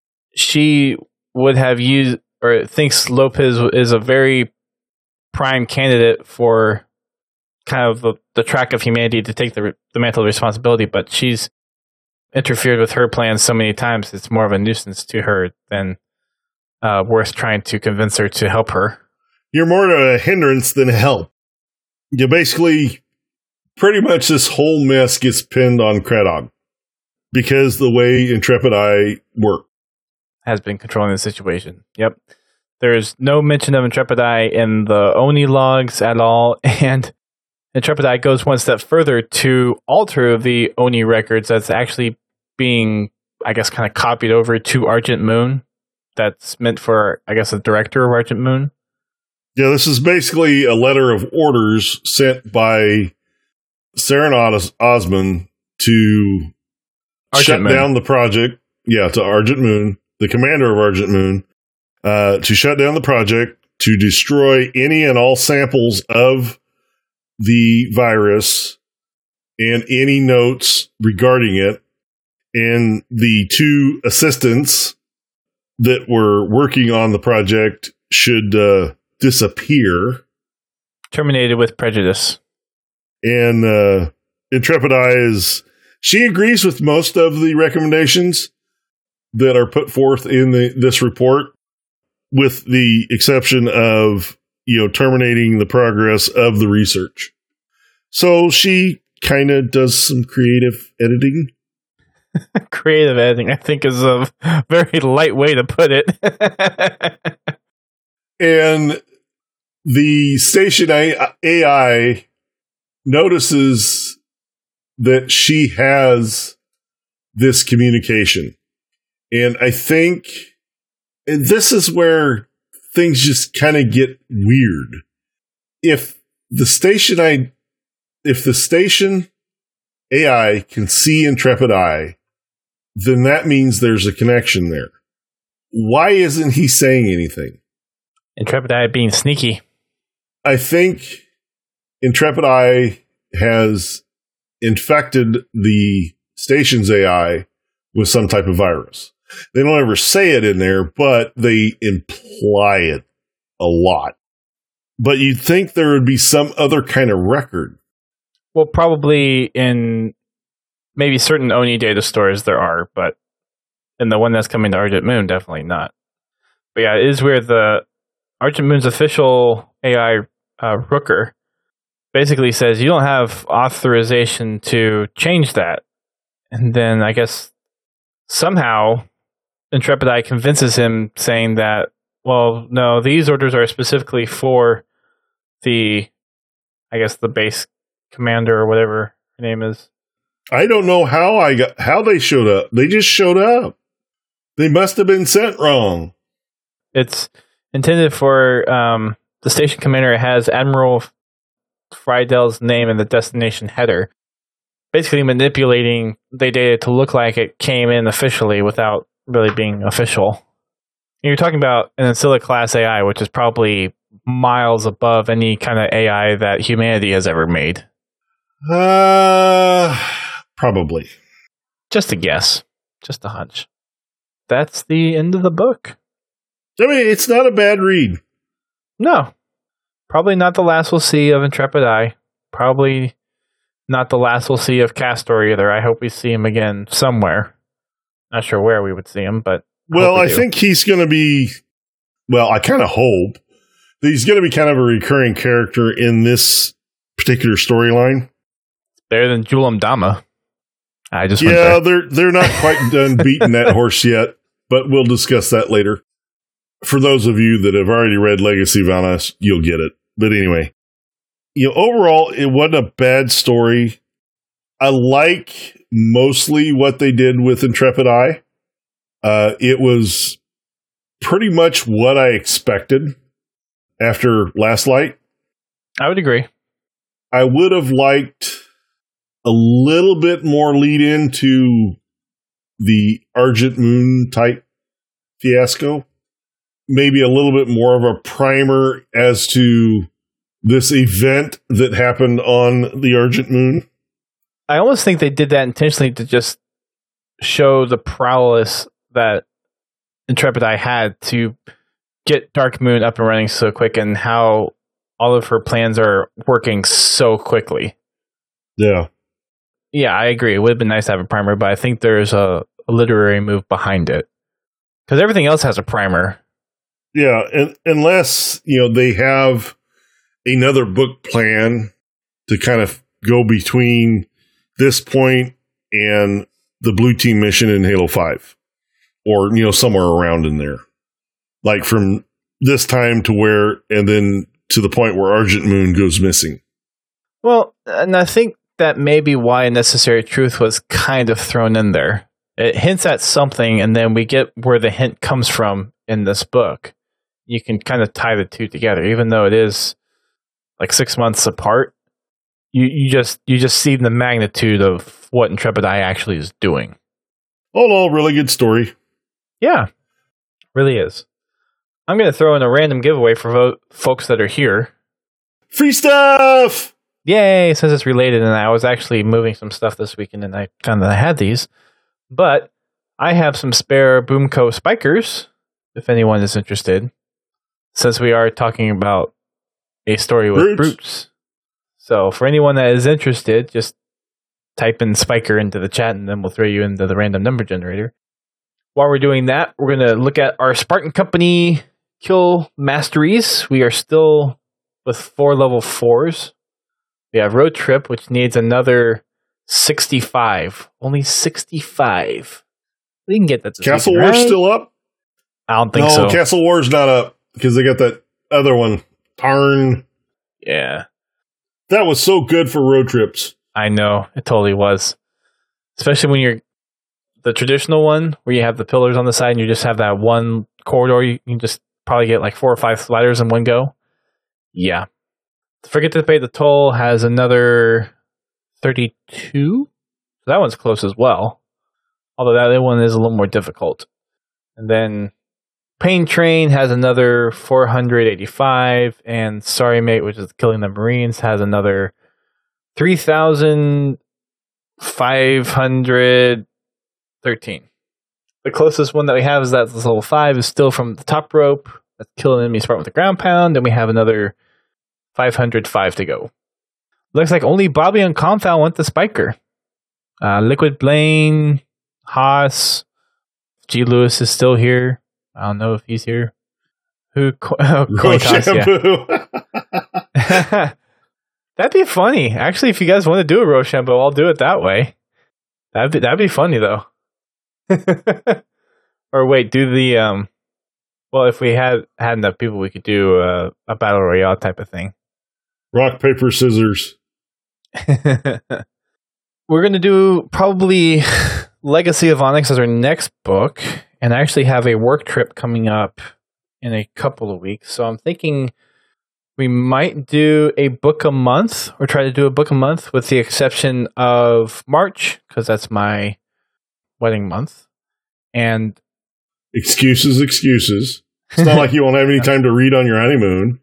Speaker 1: she would have used, or thinks Lopez is a very prime candidate for kind of the track of humanity to take the mantle of responsibility, but she's interfered with her plans so many times, it's more of a nuisance to her than worth trying to convince her to help her.
Speaker 2: You're more a hindrance than a help. You basically, pretty much this whole mess gets pinned on Kradog because the way Intrepid Eye worked.
Speaker 1: Has been controlling the situation. Yep. There's no mention of Intrepid Eye in the Oni logs at all, and Intrepid Eye goes one step further to alter the Oni records that's actually being, I guess, kind of copied over to Argent Moon. That's meant for, I guess, the director of Argent Moon.
Speaker 2: Yeah, this is basically a letter of orders sent by Saren Osman to shut down the project. Yeah, to Argent Moon, the commander of Argent Moon, to shut down the project, to destroy any and all samples of the virus and any notes regarding it. And the two assistants that were working on the project should disappear.
Speaker 1: Terminated with prejudice.
Speaker 2: And Intrepid Eye she agrees with most of the recommendations that are put forth in this report, with the exception of, terminating the progress of the research. So she kind of does some creative editing.
Speaker 1: Creative editing, I think, is a very light way to put it.
Speaker 2: And the station AI notices that she has this communication. And I think this is where things just kind of get weird. If the station AI can see Intrepid Eye, then that means there's a connection there. Why isn't he saying anything?
Speaker 1: Intrepid Eye being sneaky.
Speaker 2: I think Intrepid Eye has infected the station's AI with some type of virus. They don't ever say it in there, but they imply it a lot. But you'd think there would be some other kind of record.
Speaker 1: Well, probably in maybe certain Oni data stores there are, but in the one that's coming to Argent Moon, definitely not. But yeah, it is weird. The Argent Moon's official AI Rooker basically says you don't have authorization to change that. And then I guess somehow Intrepid Eye convinces him, saying that, well, no, these orders are specifically for the base commander or whatever her name is.
Speaker 2: I don't know how they showed up. They just showed up. They must have been sent wrong.
Speaker 1: It's intended for the station commander has Admiral Friedel's name in the destination header. basically manipulating the data to look like it came in officially without really being official. You're talking about an Ancilla class AI, which is probably miles above any kind of AI that humanity has ever made.
Speaker 2: Probably.
Speaker 1: Just a guess. Just a hunch. That's the end of the book.
Speaker 2: I mean, it's not a bad read.
Speaker 1: No. Probably not the last we'll see of Intrepid Eye. Probably not the last we'll see of Castor either. I hope we see him again somewhere. Not sure where we would see him, but...
Speaker 2: Well, I think he's going to be... Well, I kind of hope that he's going to be kind of a recurring character in this particular storyline.
Speaker 1: Better than Julam Dama. I just
Speaker 2: they're not quite done beating that horse yet, but we'll discuss that later. For those of you that have already read Legacy of Anas, you'll get it. But anyway, overall, it wasn't a bad story. I like mostly what they did with Intrepid Eye. It was pretty much what I expected after Last Light.
Speaker 1: I would agree.
Speaker 2: I would have liked a little bit more lead into the Argent Moon type fiasco. Maybe a little bit more of a primer as to this event that happened on the Argent Moon.
Speaker 1: I almost think they did that intentionally to just show the prowess that Intrepid Eye had to get Dark Moon up and running so quick and how all of her plans are working so quickly.
Speaker 2: Yeah.
Speaker 1: Yeah, I agree. It would have been nice to have a primer, but I think there's a literary move behind it. Because everything else has a primer.
Speaker 2: Yeah, and unless, they have another book plan to kind of go between this point and the Blue Team mission in Halo 5. Or, somewhere around in there. Like from this time to where, and then to the point where Argent Moon goes missing.
Speaker 1: Well, and I think that may be why Necessary Truth was kind of thrown in there. It hints at something, and then we get where the hint comes from in this book. You can kind of tie the two together, even though it is like 6 months apart. You just see the magnitude of what Intrepid Eye actually is doing.
Speaker 2: All in all, really good story.
Speaker 1: Yeah, really is. I'm going to throw in a random giveaway for folks that are here.
Speaker 2: Free stuff!
Speaker 1: Yay, since it's related, and I was actually moving some stuff this weekend, and I found that I had these. But I have some spare Boomco spikers, if anyone is interested, since we are talking about a story with brutes. So for anyone that is interested, just type in spiker into the chat, and then we'll throw you into the random number generator. While we're doing that, we're going to look at our Spartan Company kill masteries. We are still with 4 level 4s. We have Road Trip, which needs another 65. Only 65. We can get that to
Speaker 2: Castle
Speaker 1: season,
Speaker 2: War's
Speaker 1: right?
Speaker 2: still up?
Speaker 1: I don't think so.
Speaker 2: No, Castle War's not up because they got that other one. Tarn.
Speaker 1: Yeah.
Speaker 2: That was so good for road trips.
Speaker 1: I know. It totally was. Especially when you're the traditional one where you have the pillars on the side and you just have that one corridor. You can just probably get like 4 or 5 sliders in one go. Yeah. Forget to Pay the Toll has another 32. So that one's close as well. Although that other one is a little more difficult. And then Pain Train has another 485. And Sorry Mate, which is Killing the Marines, has another 3,513. The closest one that we have is that level 5 is still from the top rope. That's Killing Enemies Smart with the Ground Pound. And we have another 505 to go. Looks like only Bobby and Confound went to Spiker. Liquid Blaine, Haas, G. Lewis is still here. I don't know if he's here. Coin Toss, yeah. That'd be funny. Actually, if you guys want to do a Rochambeau, I'll do it that way. That'd be funny though. Or wait, do the well, if we had enough people, we could do a battle royale type of thing.
Speaker 2: Rock, paper, scissors.
Speaker 1: We're going to do probably Legacy of Onyx as our next book, and I actually have a work trip coming up in a couple of weeks. So I'm thinking We might do a book a month, or try to do a book a month, with the exception of March, because that's my wedding month. And
Speaker 2: excuses. It's not like you won't have any time to read on your honeymoon.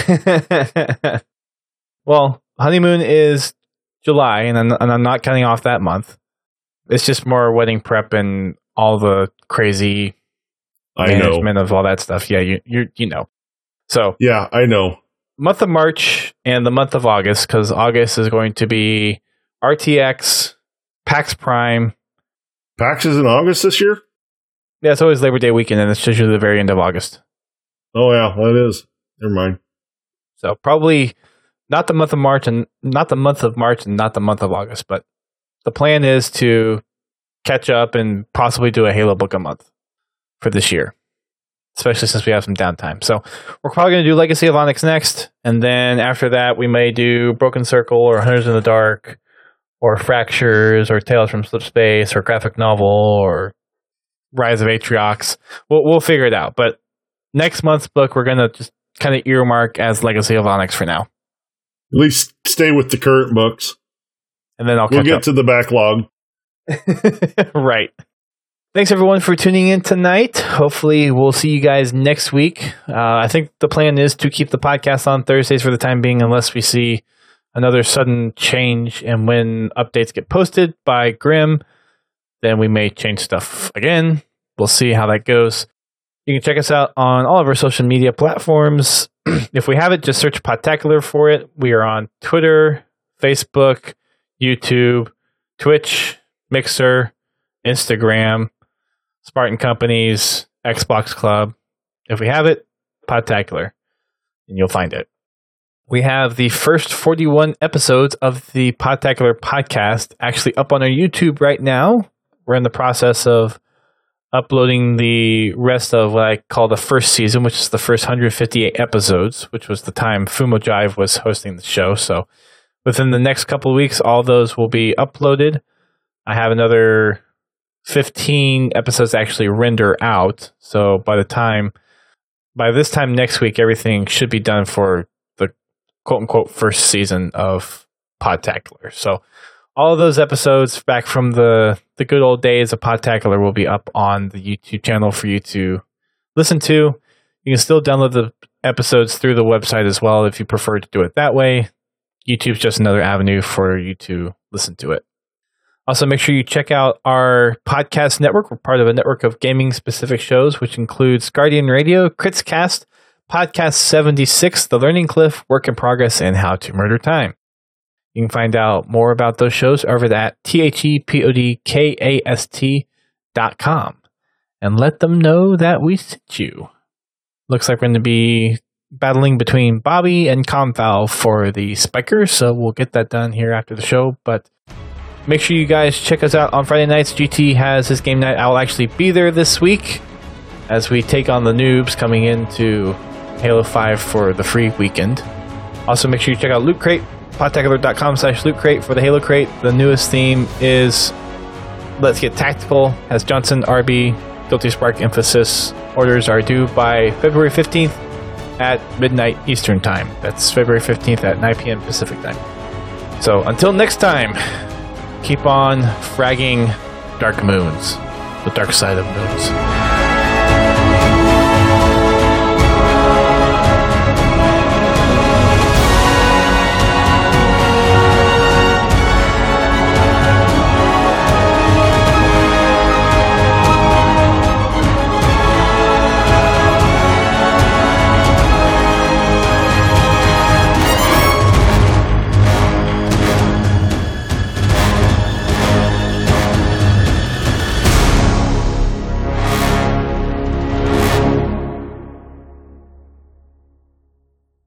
Speaker 1: Well, honeymoon is July, and I'm not counting off that month. It's just more wedding prep and all the crazy management of all that stuff. Yeah, you know. So
Speaker 2: yeah, I know.
Speaker 1: Month of March and the month of August, because August is going to be RTX, PAX Prime.
Speaker 2: PAX is in August this year?
Speaker 1: Yeah, it's always Labor Day weekend, and it's usually the very end of August.
Speaker 2: Oh yeah, well, it is. Never mind.
Speaker 1: So probably not the month of March and not the month of August, but the plan is to catch up and possibly do a Halo book a month for this year, especially since we have some downtime. So we're probably going to do Legacy of Onyx next, and then after that we may do Broken Circle or Hunters in the Dark or Fractures or Tales from Slip Space or Graphic Novel or Rise of Atriox. We'll figure it out. But next month's book we're going to just kind of earmark as Legacy of Onyx for now.
Speaker 2: At least stay with the current books.
Speaker 1: And then
Speaker 2: we'll get to the backlog.
Speaker 1: Right. Thanks everyone for tuning in tonight. Hopefully we'll see you guys next week. I think the plan is to keep the podcast on Thursdays for the time being, unless we see another sudden change in when updates get posted by Grim. Then we may change stuff again. We'll see how that goes. You can check us out on all of our social media platforms. If we have it, just search Podtacular for it. We are on Twitter, Facebook, YouTube, Twitch, Mixer, Instagram, Spartan Companies, Xbox Club. If we have it, Podtacular, and you'll find it. We have the first 41 episodes of the Podtacular podcast actually up on our YouTube right now. We're in the process of uploading the rest of what I call the first season, which is the first 158 episodes, which was the time Fumo Jive was hosting the show. So within the next couple of weeks, all those will be uploaded. I have another 15 episodes actually render out. So by this time next week, everything should be done for the quote unquote first season of Podtacular. So all of those episodes back from the good old days of Podtacular will be up on the YouTube channel for you to listen to. You can still download the episodes through the website as well if you prefer to do it that way. YouTube's just another avenue for you to listen to it. Also, make sure you check out our podcast network. We're part of a network of gaming-specific shows, which includes Guardian Radio, Critscast, Podcast 76, The Learning Cliff, Work in Progress, and How to Murder Time. You can find out more about those shows over at thepodcast.com and let them know that we sent you. Looks like we're going to be battling between Bobby and Confowl for the Spiker, so we'll get that done here after the show. But make sure you guys check us out on Friday nights. GT has his game night. I'll actually be there this week as we take on the noobs coming into Halo 5 for the free weekend. Also, make sure you check out Loot Crate. Podtacular.com/Loot Crate for the Halo Crate. The newest theme is Let's Get Tactical. Has Johnson, RB, Guilty Spark, Emphasis. Orders are due by February 15th at midnight Eastern Time. That's February 15th at 9 p.m. Pacific Time. So until next time, keep on fragging Dark Moons, the dark side of moons.